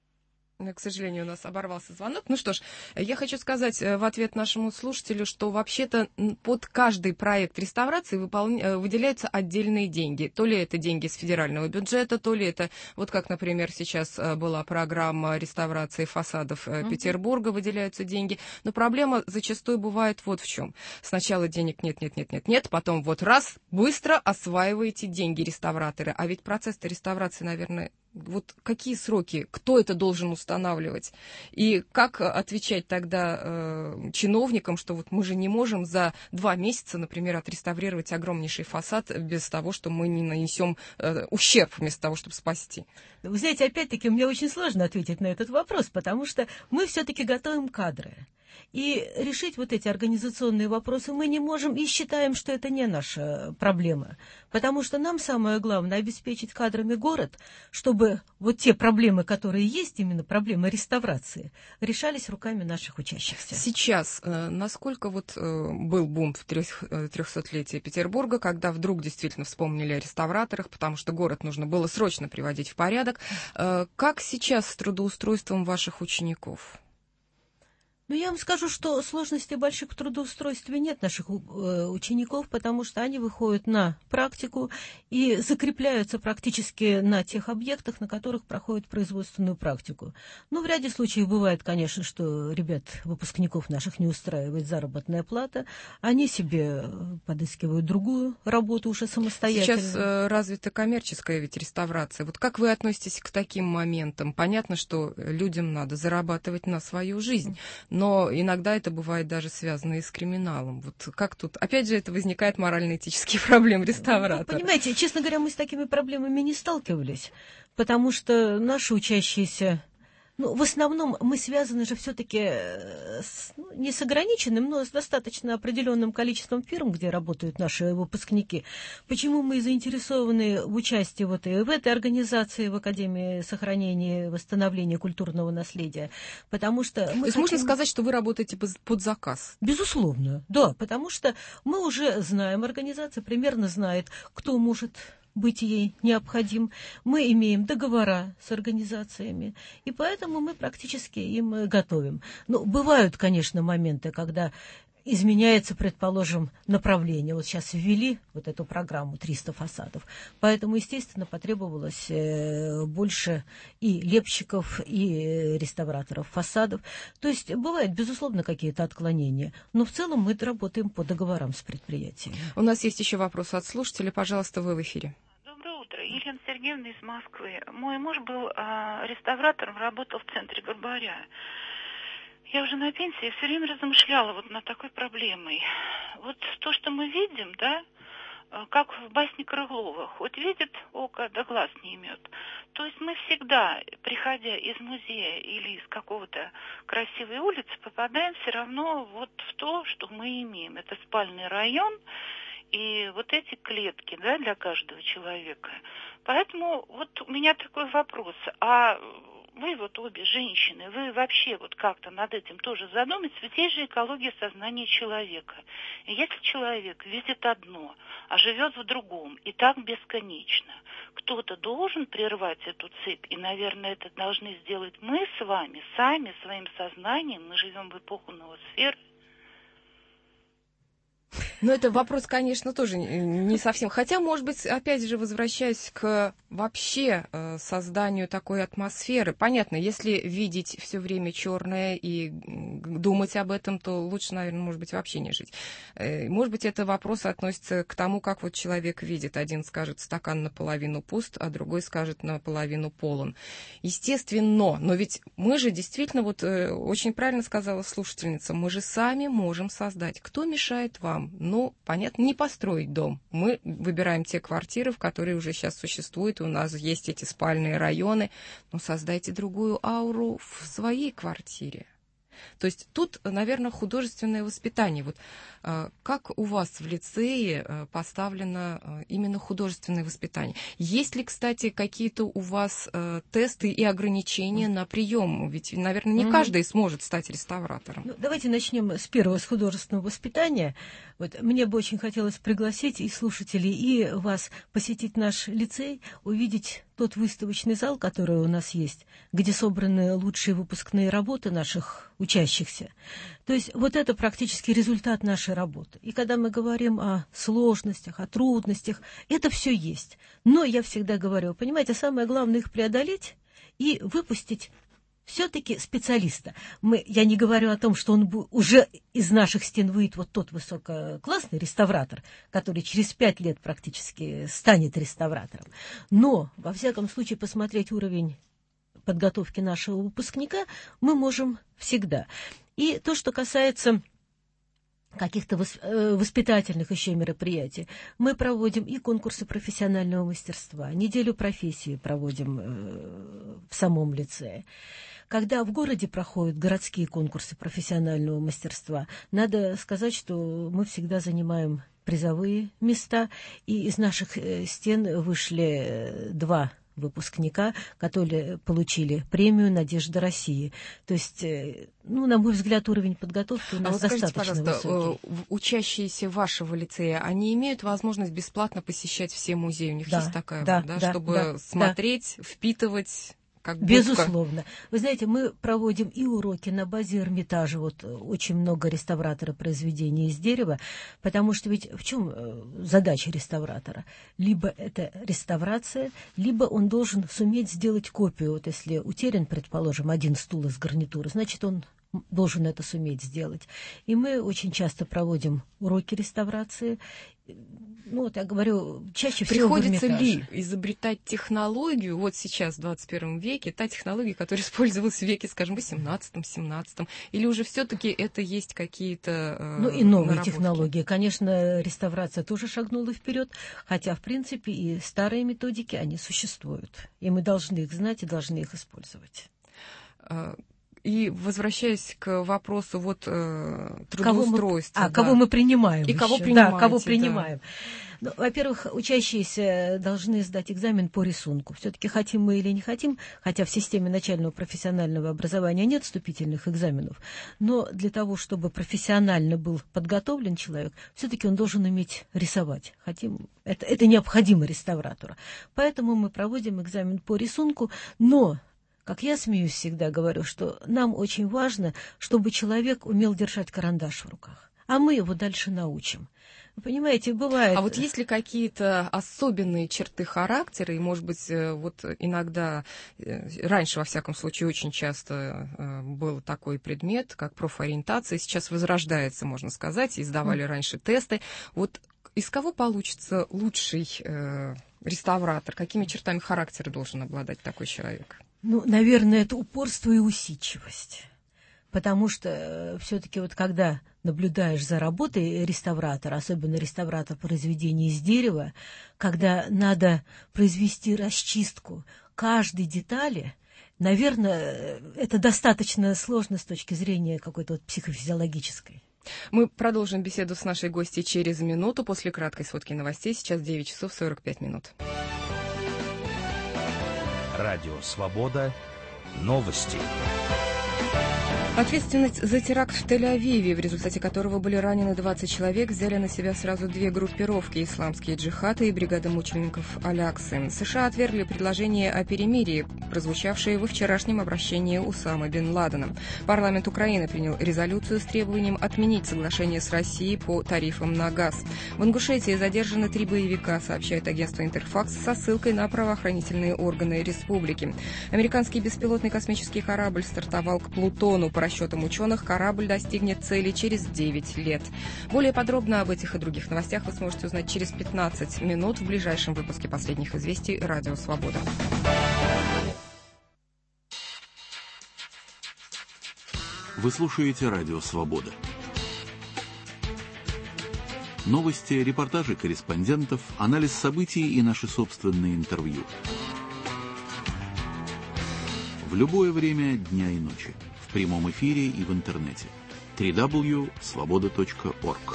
Speaker 2: К сожалению, у нас оборвался звонок. Ну что ж, я хочу сказать в ответ нашему слушателю, что вообще-то под каждый проект реставрации выполня... выделяются отдельные деньги. То ли это деньги с федерального бюджета, то ли это, вот как, например, сейчас была программа реставрации фасадов mm-hmm. Петербурга, выделяются деньги. Но проблема зачастую бывает вот в чем. Сначала денег нет, нет, нет, нет, нет, потом вот раз, быстро осваиваете деньги реставраторы. А ведь процесс реставрации, наверное... Вот какие сроки, кто это должен устанавливать? И как отвечать тогда э, чиновникам, что вот мы же не можем за два месяца, например, отреставрировать огромнейший фасад без того, что мы не нанесем э, ущерб вместо того, чтобы спасти?
Speaker 3: Вы знаете, опять-таки, мне очень сложно ответить на этот вопрос, потому что мы все-таки готовим кадры. И решить вот эти организационные вопросы мы не можем и считаем, что это не наша проблема. Потому что нам самое главное обеспечить кадрами город, чтобы вот те проблемы, которые есть, именно проблемы реставрации, решались руками наших учащихся.
Speaker 2: Сейчас, насколько вот был бум в трехсотлетие Петербурга, когда вдруг действительно вспомнили о реставраторах, потому что город нужно было срочно приводить в порядок, как сейчас с трудоустройством ваших учеников?
Speaker 3: Ну, я вам скажу, что сложностей больших в трудоустройстве нет наших учеников, потому что они выходят на практику и закрепляются практически на тех объектах, на которых проходят производственную практику. Ну, в ряде случаев бывает, конечно, что ребят, выпускников наших не устраивает заработная плата, они себе подыскивают другую работу уже самостоятельно.
Speaker 2: Сейчас э, развита коммерческая ведь реставрация. Вот как вы относитесь к таким моментам? Понятно, что людям надо зарабатывать на свою жизнь, но иногда это бывает даже связано и с криминалом. Вот как тут, опять же, это возникает морально-этические проблемы реставратора.
Speaker 3: Ну, понимаете, честно говоря, мы с такими проблемами не сталкивались, потому что наши учащиеся, ну, в основном мы связаны же все-таки с, ну, не с ограниченным, но с достаточно определенным количеством фирм, где работают наши выпускники. Почему мы заинтересованы в участии вот и в этой организации, в Академии сохранения и восстановления культурного наследия? Потому что мы
Speaker 2: То есть
Speaker 3: хотим...
Speaker 2: можно сказать, что вы работаете под заказ?
Speaker 3: Безусловно, да, потому что мы уже знаем, организация примерно знает, кто может быть ей необходим. Мы имеем договора с организациями, и поэтому мы практически им готовим. Ну, бывают, конечно, моменты, когда изменяется, предположим, направление. Вот сейчас ввели вот эту программу триста фасадов, поэтому, естественно, потребовалось больше и лепщиков, и реставраторов фасадов. То есть бывают, безусловно, какие-то отклонения, но в целом мы работаем по договорам с предприятиями.
Speaker 2: У нас есть еще вопрос от слушателя. Пожалуйста, вы в эфире.
Speaker 10: Елена Сергеевна из Москвы. Мой муж был а, реставратором, работал в центре Горбаря. Я уже на пенсии все время размышляла вот над такой проблемой. Вот то, что мы видим, да, как в басне Крылова, хоть видит око, да глаз не имет. То есть мы всегда, приходя из музея или из какого-то красивой улицы, попадаем все равно вот в то, что мы имеем. Это спальный район, и вот эти клетки, да, для каждого человека. Поэтому вот у меня такой вопрос. А вы вот обе женщины, вы вообще вот как-то над этим тоже задумайтесь? Ведь есть же экология сознания человека. И если человек видит одно, а живет в другом, и так бесконечно, кто-то должен прервать эту цепь, и, наверное, это должны сделать мы с вами, сами, своим сознанием. Мы живем в эпоху ноосферы.
Speaker 2: Но это вопрос, конечно, тоже не совсем. Хотя, может быть, опять же, возвращаясь к вообще созданию такой атмосферы. Понятно, если видеть все время черное и думать об этом, то лучше, наверное, может быть, вообще не жить. Может быть, это вопрос относится к тому, как вот человек видит. Один скажет, стакан наполовину пуст, а другой скажет, наполовину полон. Естественно, но ведь мы же действительно, вот очень правильно сказала слушательница, мы же сами можем создать. Кто мешает вам? Ну, понятно, не построить дом. Мы выбираем те квартиры, в которые уже сейчас существуют, у нас есть эти спальные районы. Но создайте другую ауру в своей квартире. То есть тут, наверное, художественное воспитание. Вот как у вас в лицее поставлено именно художественное воспитание? Есть ли, кстати, какие-то у вас тесты и ограничения на прием? Ведь, наверное, не каждый сможет стать реставратором.
Speaker 3: Ну, давайте начнем с первого, с художественного воспитания. Вот, мне бы очень хотелось пригласить и слушателей, и вас посетить наш лицей, увидеть тот выставочный зал, который у нас есть, где собраны лучшие выпускные работы наших учащихся. То есть вот это практически результат нашей работы. И когда мы говорим о сложностях, о трудностях, это все есть. Но я всегда говорю, понимаете, самое главное их преодолеть и выпустить все-таки специалиста. Мы, я не говорю о том, что он уже из наших стен выйдет вот тот высококлассный реставратор, который через пять лет практически станет реставратором. Но, во всяком случае, посмотреть уровень подготовки нашего выпускника мы можем всегда. И то, что касается каких-то воспитательных еще мероприятий, мы проводим и конкурсы профессионального мастерства, неделю профессии проводим в самом лицее. Когда в городе проходят городские конкурсы профессионального мастерства, надо сказать, что мы всегда занимаем призовые места, и из наших стен вышли два выпускника, которые получили премию «Надежда России». То есть, ну, на мой взгляд, уровень подготовки у нас а вот достаточно скажите, пожалуйста,
Speaker 2: высокий. Учащиеся вашего лицея, они имеют возможность бесплатно посещать все музеи? У них да, есть такая, да, да, да, чтобы да, смотреть, да. впитывать как будка.
Speaker 3: Безусловно. Вы знаете, мы проводим и уроки на базе Эрмитажа. Вот очень много реставратора произведений из дерева, потому что ведь в чем задача реставратора? Либо это реставрация, либо он должен суметь сделать копию. Вот если утерян, предположим, один стул из гарнитуры, значит, он должен это суметь сделать. И мы очень часто проводим уроки реставрации. Ну, вот я говорю, чаще всего
Speaker 2: приходится ли изобретать технологию, вот сейчас, в двадцать первом веке, та технология, которая использовалась в веке, скажем, восемнадцатом-семнадцатом, или уже все-таки это есть какие-то э,
Speaker 3: Ну, и новые
Speaker 2: наработки?
Speaker 3: технологии. Конечно, реставрация тоже шагнула вперед, хотя, в принципе, и старые методики, они существуют. И мы должны их знать и должны их использовать.
Speaker 2: И возвращаясь к вопросу вот э, трудоустройства.
Speaker 3: Кого мы, а,
Speaker 2: да.
Speaker 3: кого мы принимаем.
Speaker 2: И
Speaker 3: еще.
Speaker 2: кого принимаем.
Speaker 3: Да, кого принимаем. Да. Ну, во-первых, учащиеся должны сдать экзамен по рисунку. Все-таки хотим мы или не хотим, хотя в системе начального профессионального образования нет вступительных экзаменов, но для того, чтобы профессионально был подготовлен человек, все-таки он должен уметь рисовать. Хотим, это, это необходимо реставратору. Поэтому мы проводим экзамен по рисунку, но... Как я смеюсь, всегда говорю, что нам очень важно, чтобы человек умел держать карандаш в руках, а мы его дальше научим. Вы понимаете, бывает...
Speaker 2: А вот есть ли какие-то особенные черты характера, и, может быть, вот иногда, раньше, во всяком случае, очень часто был такой предмет, как профориентация, сейчас возрождается, можно сказать, и сдавали mm. раньше тесты. Вот из кого получится лучший э, реставратор? Какими чертами характера должен обладать такой человек?
Speaker 3: Ну, наверное, это упорство и усидчивость. Потому что все-таки вот когда наблюдаешь за работой реставратора, особенно реставратор произведений из дерева, когда надо произвести расчистку каждой детали, наверное, это достаточно сложно с точки зрения какой-то вот психофизиологической.
Speaker 2: Мы продолжим беседу с нашей гостьей через минуту после краткой сводки новостей. Сейчас девять часов сорок пять минут.
Speaker 1: Радио «Свобода». Новости.
Speaker 2: Ответственность за теракт в Тель-Авиве, в результате которого были ранены двадцать человек, взяли на себя сразу две группировки – исламские джихады и бригада мучеников Аляксы. США отвергли предложение о перемирии, прозвучавшее во вчерашнем обращении Усамы бен Ладена. Парламент Украины принял резолюцию с требованием отменить соглашение с Россией по тарифам на газ. В Ингушетии задержаны три боевика, сообщает агентство Интерфакс со ссылкой на правоохранительные органы республики. Американский беспилотный космический корабль стартовал к Плутону. По расчетам ученых, корабль достигнет цели через девять лет. Более подробно об этих и других новостях вы сможете узнать через пятнадцать минут в ближайшем выпуске последних известий «Радио Свобода».
Speaker 11: Вы слушаете «Радио Свобода». Новости, репортажи корреспондентов, анализ событий и наши собственные интервью. В любое время дня и ночи. В прямом эфире и в интернете. дабл ю дабл ю дабл ю точка свобода точка орг.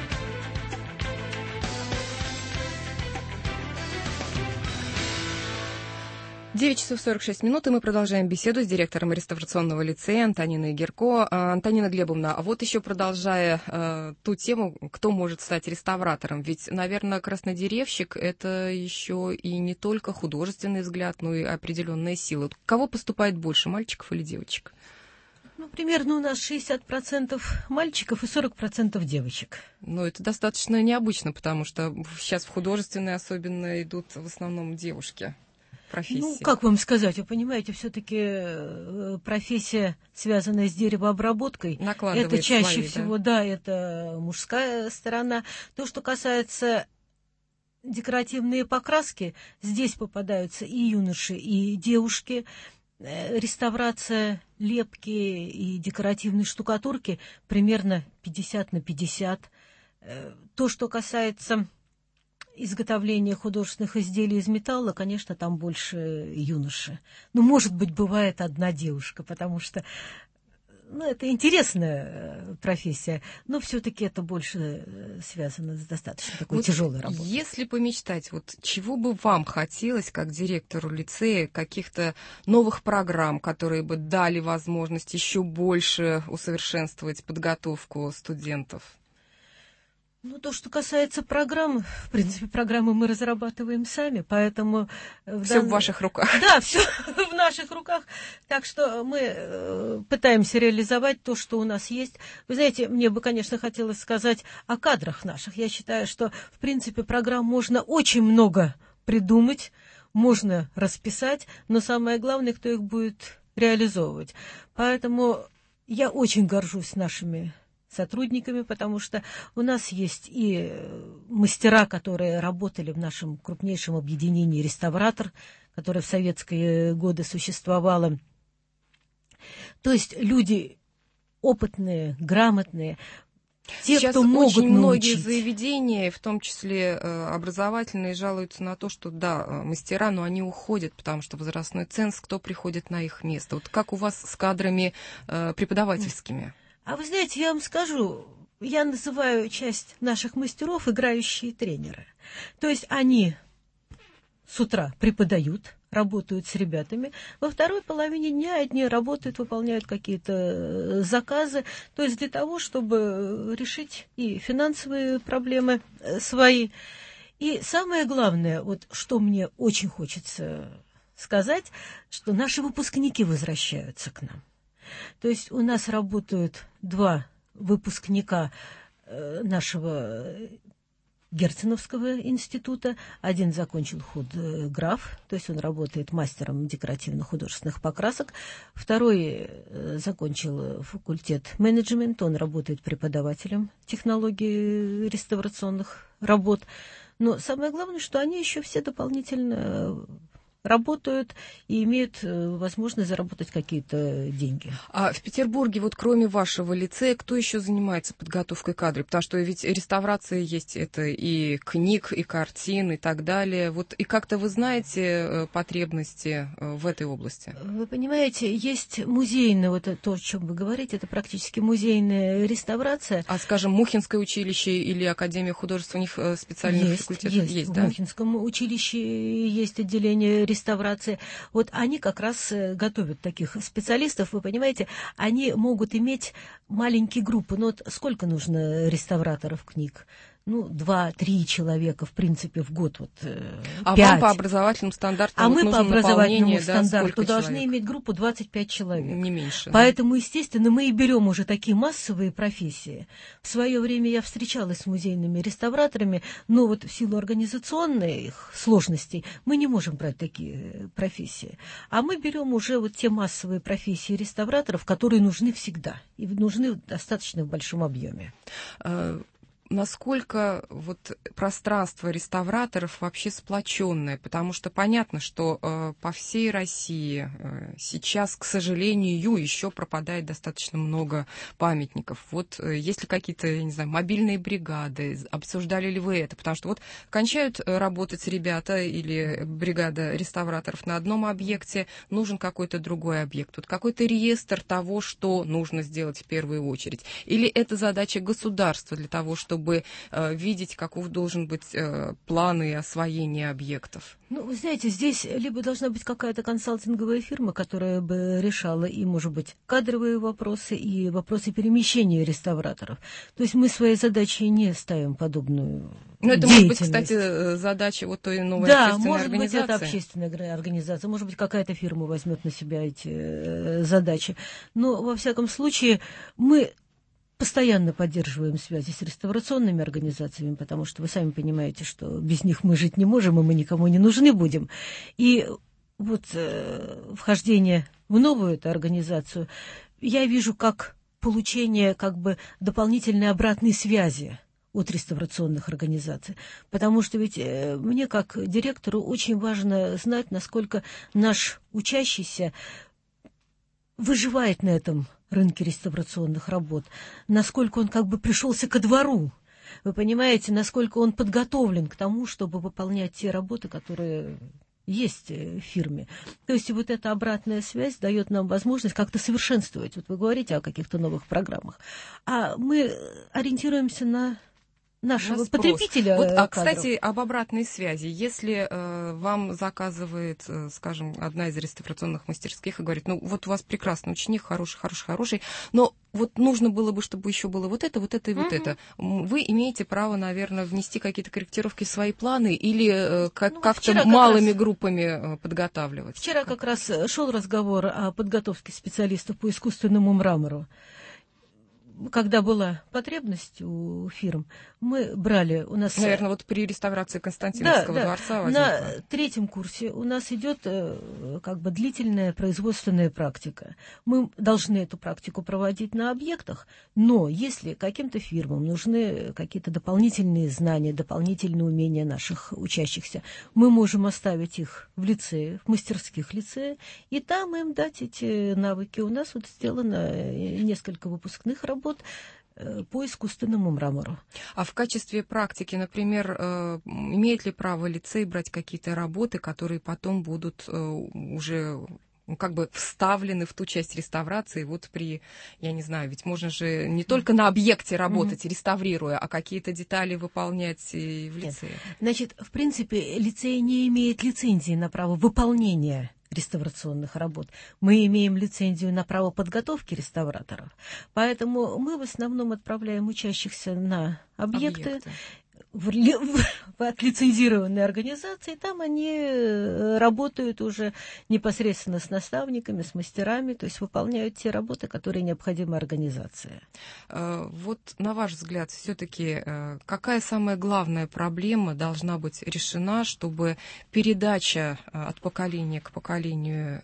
Speaker 2: девять часов сорок шесть минут, и мы продолжаем беседу с директором реставрационного лицея Антониной Герко. Антонина Глебовна, а вот еще продолжая э, ту тему, кто может стать реставратором. Ведь, наверное, краснодеревщик – это еще и не только художественный взгляд, но и определенная сила. Кого поступает больше, мальчиков или девочек?
Speaker 3: Ну, примерно у нас шестьдесят процентов мальчиков и сорок процентов девочек.
Speaker 2: Ну, это достаточно необычно, потому что сейчас в художественной особенно идут в основном девушки. Профессии.
Speaker 3: Ну, как вам сказать, вы понимаете, все-таки профессия, связанная с деревообработкой, это чаще
Speaker 2: свои,
Speaker 3: всего,
Speaker 2: да?
Speaker 3: да, это мужская сторона. То, что касается декоративной покраски, здесь попадаются и юноши, и девушки. Реставрация лепки и декоративной штукатурки примерно пятьдесят на пятьдесят. То, что касается изготовления художественных изделий из металла, конечно, там больше юноши. Ну, может быть, бывает одна девушка, потому что ну, это интересная профессия, но все-таки это больше связано с достаточно такой вот тяжелой работой.
Speaker 2: Если помечтать, вот чего бы вам хотелось, как директору лицея, каких-то новых программ, которые бы дали возможность еще больше усовершенствовать подготовку студентов?
Speaker 3: Ну, то, что касается программ, в принципе, программы мы разрабатываем сами, поэтому...
Speaker 2: Все в, дан... в ваших руках.
Speaker 3: Да, все в наших руках. Так что мы пытаемся реализовать то, что у нас есть. Вы знаете, мне бы, конечно, хотелось сказать о кадрах наших. Я считаю, что, в принципе, программ можно очень много придумать, можно расписать, но самое главное, кто их будет реализовывать. Поэтому я очень горжусь нашими сотрудниками, потому что у нас есть и мастера, которые работали в нашем крупнейшем объединении «Реставратор», которое в советские годы существовало. То есть люди опытные, грамотные, те,
Speaker 2: Сейчас
Speaker 3: кто могут
Speaker 2: очень многие
Speaker 3: научить.
Speaker 2: Заведения, в том числе образовательные, жалуются на то, что да, мастера, но они уходят, потому что возрастной ценз, кто приходит на их место. Вот как у вас с кадрами преподавательскими?
Speaker 3: А вы знаете, я вам скажу, я называю часть наших мастеров играющие тренеры. То есть они с утра преподают, работают с ребятами, во второй половине дня одни работают, выполняют какие-то заказы, то есть для того, чтобы решить и финансовые проблемы свои. И самое главное, вот что мне очень хочется сказать, что наши выпускники возвращаются к нам. То есть у нас работают два выпускника нашего Герценовского института. Один закончил худграф, то есть он работает мастером декоративно-художественных покрасок. Второй закончил факультет менеджмента, он работает преподавателем технологий реставрационных работ. Но самое главное, что они еще все дополнительно работают и имеют возможность заработать какие-то деньги.
Speaker 2: А в Петербурге, вот кроме вашего лицея, кто еще занимается подготовкой кадров? Потому что ведь реставрация есть, это и книг, и картин, и так далее. Вот и как-то вы знаете потребности в этой области?
Speaker 3: Вы понимаете, есть музейная, вот то, о чем вы говорите, это практически музейная реставрация.
Speaker 2: А, скажем, Мухинское училище или Академия художеств, у них специальный факультет
Speaker 3: есть?
Speaker 2: Есть,
Speaker 3: в
Speaker 2: да?
Speaker 3: В Мухинском училище есть отделение реставрации. Вот они как раз готовят таких специалистов, вы понимаете, они могут иметь маленькие группы. Но вот сколько нужно реставраторов книг? Ну, два-три человека, в принципе, в год. Вот,
Speaker 2: а
Speaker 3: пять.
Speaker 2: вам по образовательным стандартам
Speaker 3: А
Speaker 2: вот
Speaker 3: мы по образовательному
Speaker 2: да,
Speaker 3: стандарту должны человек? иметь группу двадцать пять человек.
Speaker 2: Не меньше.
Speaker 3: Поэтому, да. естественно, мы и берем уже такие массовые профессии. В свое время я встречалась с музейными реставраторами, но вот в силу организационных сложностей мы не можем брать такие профессии. А мы берем уже вот те массовые профессии реставраторов, которые нужны всегда и нужны в достаточно большом объеме.
Speaker 2: Насколько вот пространство реставраторов вообще сплоченное? Потому что понятно, что э, по всей России э, сейчас, к сожалению, еще пропадает достаточно много памятников. Вот э, есть ли какие-то, я не знаю, мобильные бригады? Обсуждали ли вы это? Потому что вот кончают работать ребята или бригада реставраторов на одном объекте, нужен какой-то другой объект. Вот какой-то реестр того, что нужно сделать в первую очередь. Или это задача государства для того, чтобы чтобы э, видеть, каков должен быть э, план и освоение объектов?
Speaker 3: Ну, вы знаете, здесь либо должна быть какая-то консалтинговая фирма, которая бы решала и, может быть, кадровые вопросы, и вопросы перемещения реставраторов. То есть мы своей задачей не ставим подобную
Speaker 2: Ну, это может быть, кстати, задача вот той новой
Speaker 3: да,
Speaker 2: общественной
Speaker 3: может
Speaker 2: организации.
Speaker 3: быть, это общественная организация, может быть, какая-то фирма возьмет на себя эти э, задачи. Но, во всяком случае, мы постоянно поддерживаем связи с реставрационными организациями, потому что вы сами понимаете, что без них мы жить не можем, и мы никому не нужны будем. И вот э, вхождение в новую эту организацию я вижу как получение как бы дополнительной обратной связи от реставрационных организаций. Потому что ведь э, мне, как директору, очень важно знать, насколько наш учащийся выживает на этом рынке реставрационных работ, насколько он как бы пришелся ко двору. Вы понимаете, насколько он подготовлен к тому, чтобы выполнять те работы, которые есть в фирме. То есть вот эта обратная связь дает нам возможность как-то совершенствовать. Вот вы говорите о каких-то новых программах. А мы ориентируемся на нашего потребителя.
Speaker 2: Вот, а,
Speaker 3: кадров.
Speaker 2: Кстати, об обратной связи. Если э, вам заказывает, э, скажем, одна из реставрационных мастерских и говорит, ну вот у вас прекрасный ученик, хороший, хороший, хороший, но вот нужно было бы, чтобы еще было вот это, вот это и вот uh-huh. это. Вы имеете право, наверное, внести какие-то корректировки в свои планы или э, как, ну, как-то малыми как группами э, подготавливать?
Speaker 3: Вчера как раз шел разговор о подготовке специалистов по искусственному мрамору. Когда была потребность у фирм, мы брали у нас...
Speaker 2: Наверное, вот при реставрации Константиновского
Speaker 3: да,
Speaker 2: дворца
Speaker 3: да.
Speaker 2: возникла.
Speaker 3: На третьем курсе у нас идет как бы длительная производственная практика. Мы должны эту практику проводить на объектах, но если каким-то фирмам нужны какие-то дополнительные знания, дополнительные умения наших учащихся, мы можем оставить их в лицее, в мастерских лицея, и там им дать эти навыки. У нас вот сделано несколько выпускных работ по искусственному мрамору.
Speaker 2: А в качестве практики, например, э, имеет ли право лицей брать какие-то работы, которые потом будут э, уже как бы вставлены в ту часть реставрации, вот при, я не знаю, ведь можно же не только на объекте работать, mm-hmm. реставрируя, а какие-то детали выполнять и в лицее?
Speaker 3: Нет. Значит, в принципе, лицей не имеет лицензии на право выполнения реставрационных работ. Мы имеем лицензию на право подготовки реставраторов, поэтому мы в основном отправляем учащихся на объекты, объекты. В, в, в отлицензированные организации, там они работают уже непосредственно с наставниками, с мастерами, то есть выполняют те работы, которые необходимы организации.
Speaker 2: Вот на ваш взгляд, все-таки какая самая главная проблема должна быть решена, чтобы передача от поколения к поколению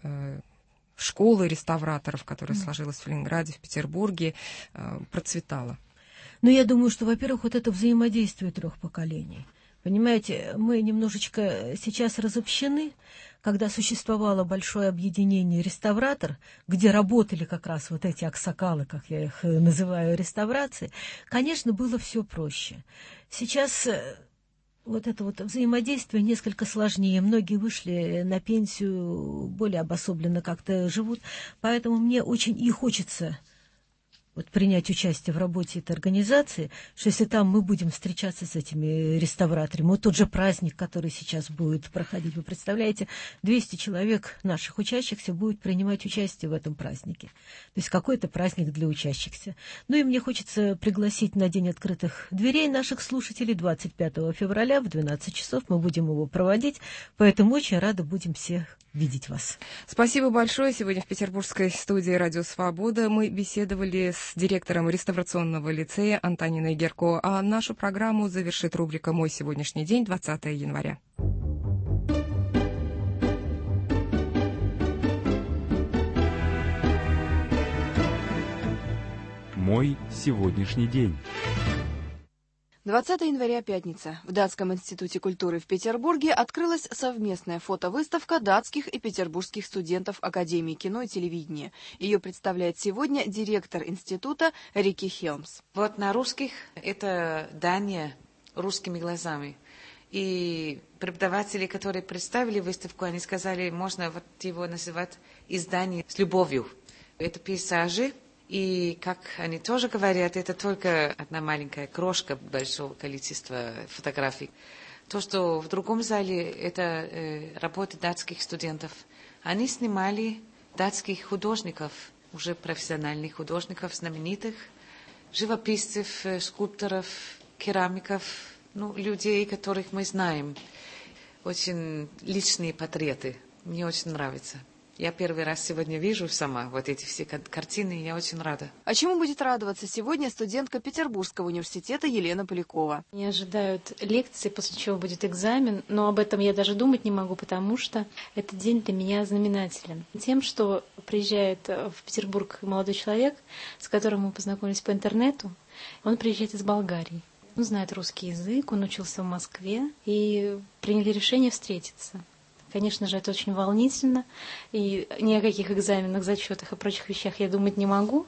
Speaker 2: школы реставраторов, которая mm. сложилась в Ленинграде, в Петербурге, процветала?
Speaker 3: Но я думаю, что, во-первых, вот это взаимодействие трех поколений. Понимаете, мы немножечко сейчас разобщены. Когда существовало большое объединение «Реставратор», где работали как раз вот эти аксакалы, как я их называю, реставрации, конечно, было все проще. Сейчас вот это вот взаимодействие несколько сложнее. Многие вышли на пенсию, более обособленно как-то живут. Поэтому мне очень и хочется... вот принять участие в работе этой организации, что если там мы будем встречаться с этими реставраторами, вот тот же праздник, который сейчас будет проходить, вы представляете, двести человек наших учащихся будет принимать участие в этом празднике. То есть какой-то праздник для учащихся. Ну и мне хочется пригласить на День открытых дверей наших слушателей двадцать пятого февраля в двенадцать часов. Мы будем его проводить, поэтому очень рады будем всех видеть вас.
Speaker 2: Спасибо большое. Сегодня в петербургской студии «Радио Свобода» мы беседовали с директором реставрационного лицея Антониной Герко. А нашу программу завершит рубрика «Мой сегодняшний день», двадцатого января.
Speaker 1: Мой сегодняшний день.
Speaker 12: двадцатого января, пятница. В Датском институте культуры в Петербурге открылась совместная фотовыставка датских и петербургских студентов Академии кино и телевидения. Ее представляет сегодня директор института Рики Хелмс.
Speaker 13: Вот на русских это Дания русскими глазами. И преподаватели, которые представили выставку, они сказали, можно вот его называть издание с любовью. Это пейзажи. И, как они тоже говорят, это только одна маленькая крошка большого количества фотографий. То, что в другом зале, это э, работы датских студентов. Они снимали датских художников, уже профессиональных художников, знаменитых, живописцев, э, скульпторов, керамиков, ну, людей, которых мы знаем. Очень личные портреты. Мне очень нравится. Я первый раз сегодня вижу сама вот эти все картины, и я очень рада.
Speaker 12: А чему будет радоваться сегодня студентка Петербургского университета Елена Полякова?
Speaker 16: Меня ожидают лекции, после чего будет экзамен, но об этом я даже думать не могу, потому что этот день для меня знаменателен. Тем, что приезжает в Петербург молодой человек, с которым мы познакомились по интернету, он приезжает из Болгарии. Он знает русский язык, он учился в Москве, и приняли решение встретиться. Конечно же, это очень волнительно, и ни о каких экзаменах, зачетах и прочих вещах я думать не могу.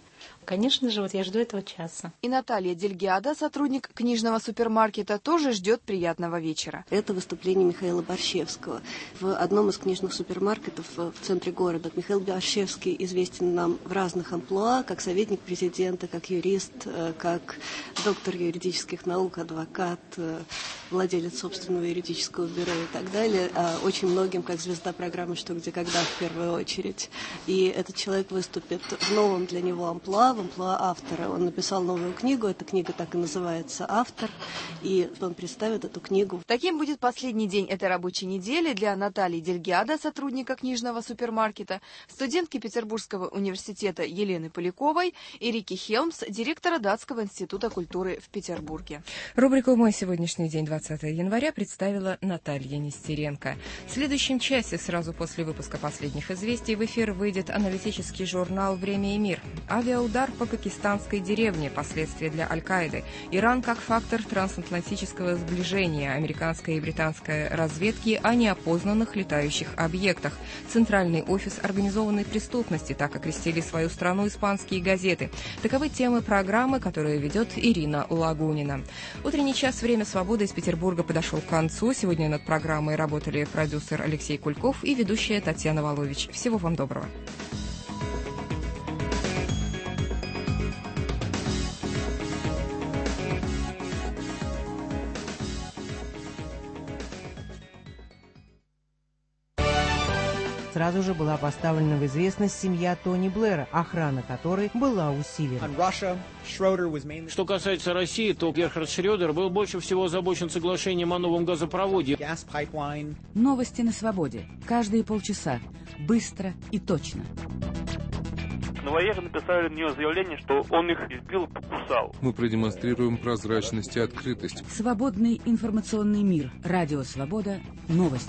Speaker 16: Конечно же, вот я жду этого часа.
Speaker 12: И Наталья Дельгиада, сотрудник книжного супермаркета, тоже ждет приятного вечера.
Speaker 14: Это выступление Михаила Борщевского в одном из книжных супермаркетов в центре города. Михаил Борщевский известен нам в разных амплуа, как советник президента, как юрист, как доктор юридических наук, адвокат, владелец собственного юридического бюро и так далее. Очень многим как звезда программы «Что, где, когда» в первую очередь. И этот человек выступит в новом для него амплуа, в амплуа автора. Он написал новую книгу, эта книга так и называется «Автор», и он представит эту книгу.
Speaker 12: Таким будет последний день этой рабочей недели для Натальи Дельгиада, сотрудника книжного супермаркета, студентки Петербургского университета Елены Поляковой и Рики Хелмс, директора Датского института культуры в Петербурге.
Speaker 2: Рубрику «Мой сегодняшний день» двадцатого января представила Наталья Нестеренко. В следующем часе, сразу после выпуска последних известий, в эфир выйдет аналитический журнал «Время и мир». Авиаудар по пакистанской деревне, последствия для Аль-Каиды, Иран как фактор трансатлантического сближения, американская и британская разведки о неопознанных летающих объектах, центральный офис организованной преступности, так окрестили свою страну испанские газеты. Таковы темы программы, которую ведет Ирина Лагунина. Утренний час «Время свободы» из Петербурга подошел к концу. Сегодня над программой работали продюсер Алексей Кульков и ведущая Татьяна Волович. Всего вам доброго.
Speaker 17: Сразу же была поставлена в известность семья Тони Блэра, охрана которой была усилена.
Speaker 18: Что касается России, то Герхард Шрёдер был больше всего озабочен соглашением о новом газопроводе.
Speaker 8: Новости на свободе. Каждые полчаса. Быстро и точно.
Speaker 24: Новоежи написали на нее заявление, что он их избил, покусал.
Speaker 1: Мы продемонстрируем прозрачность и открытость.
Speaker 8: Свободный информационный мир. Радио «Свобода». Новости.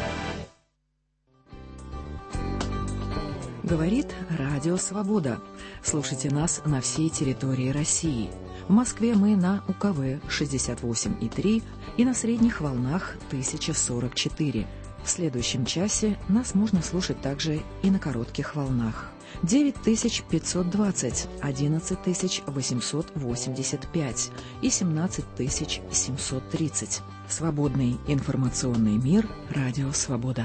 Speaker 8: Говорит Радио Свобода. Слушайте нас на всей территории России. В Москве мы на У К В шестьдесят восемь и три и на средних волнах тысяча сорок четыре. В следующем часе нас можно слушать также и на коротких волнах. девять тысяч пятьсот двадцать, одиннадцать тысяч восемьсот восемьдесят пять и семнадцать тысяч семьсот тридцать. Свободный информационный мир. Радио Свобода.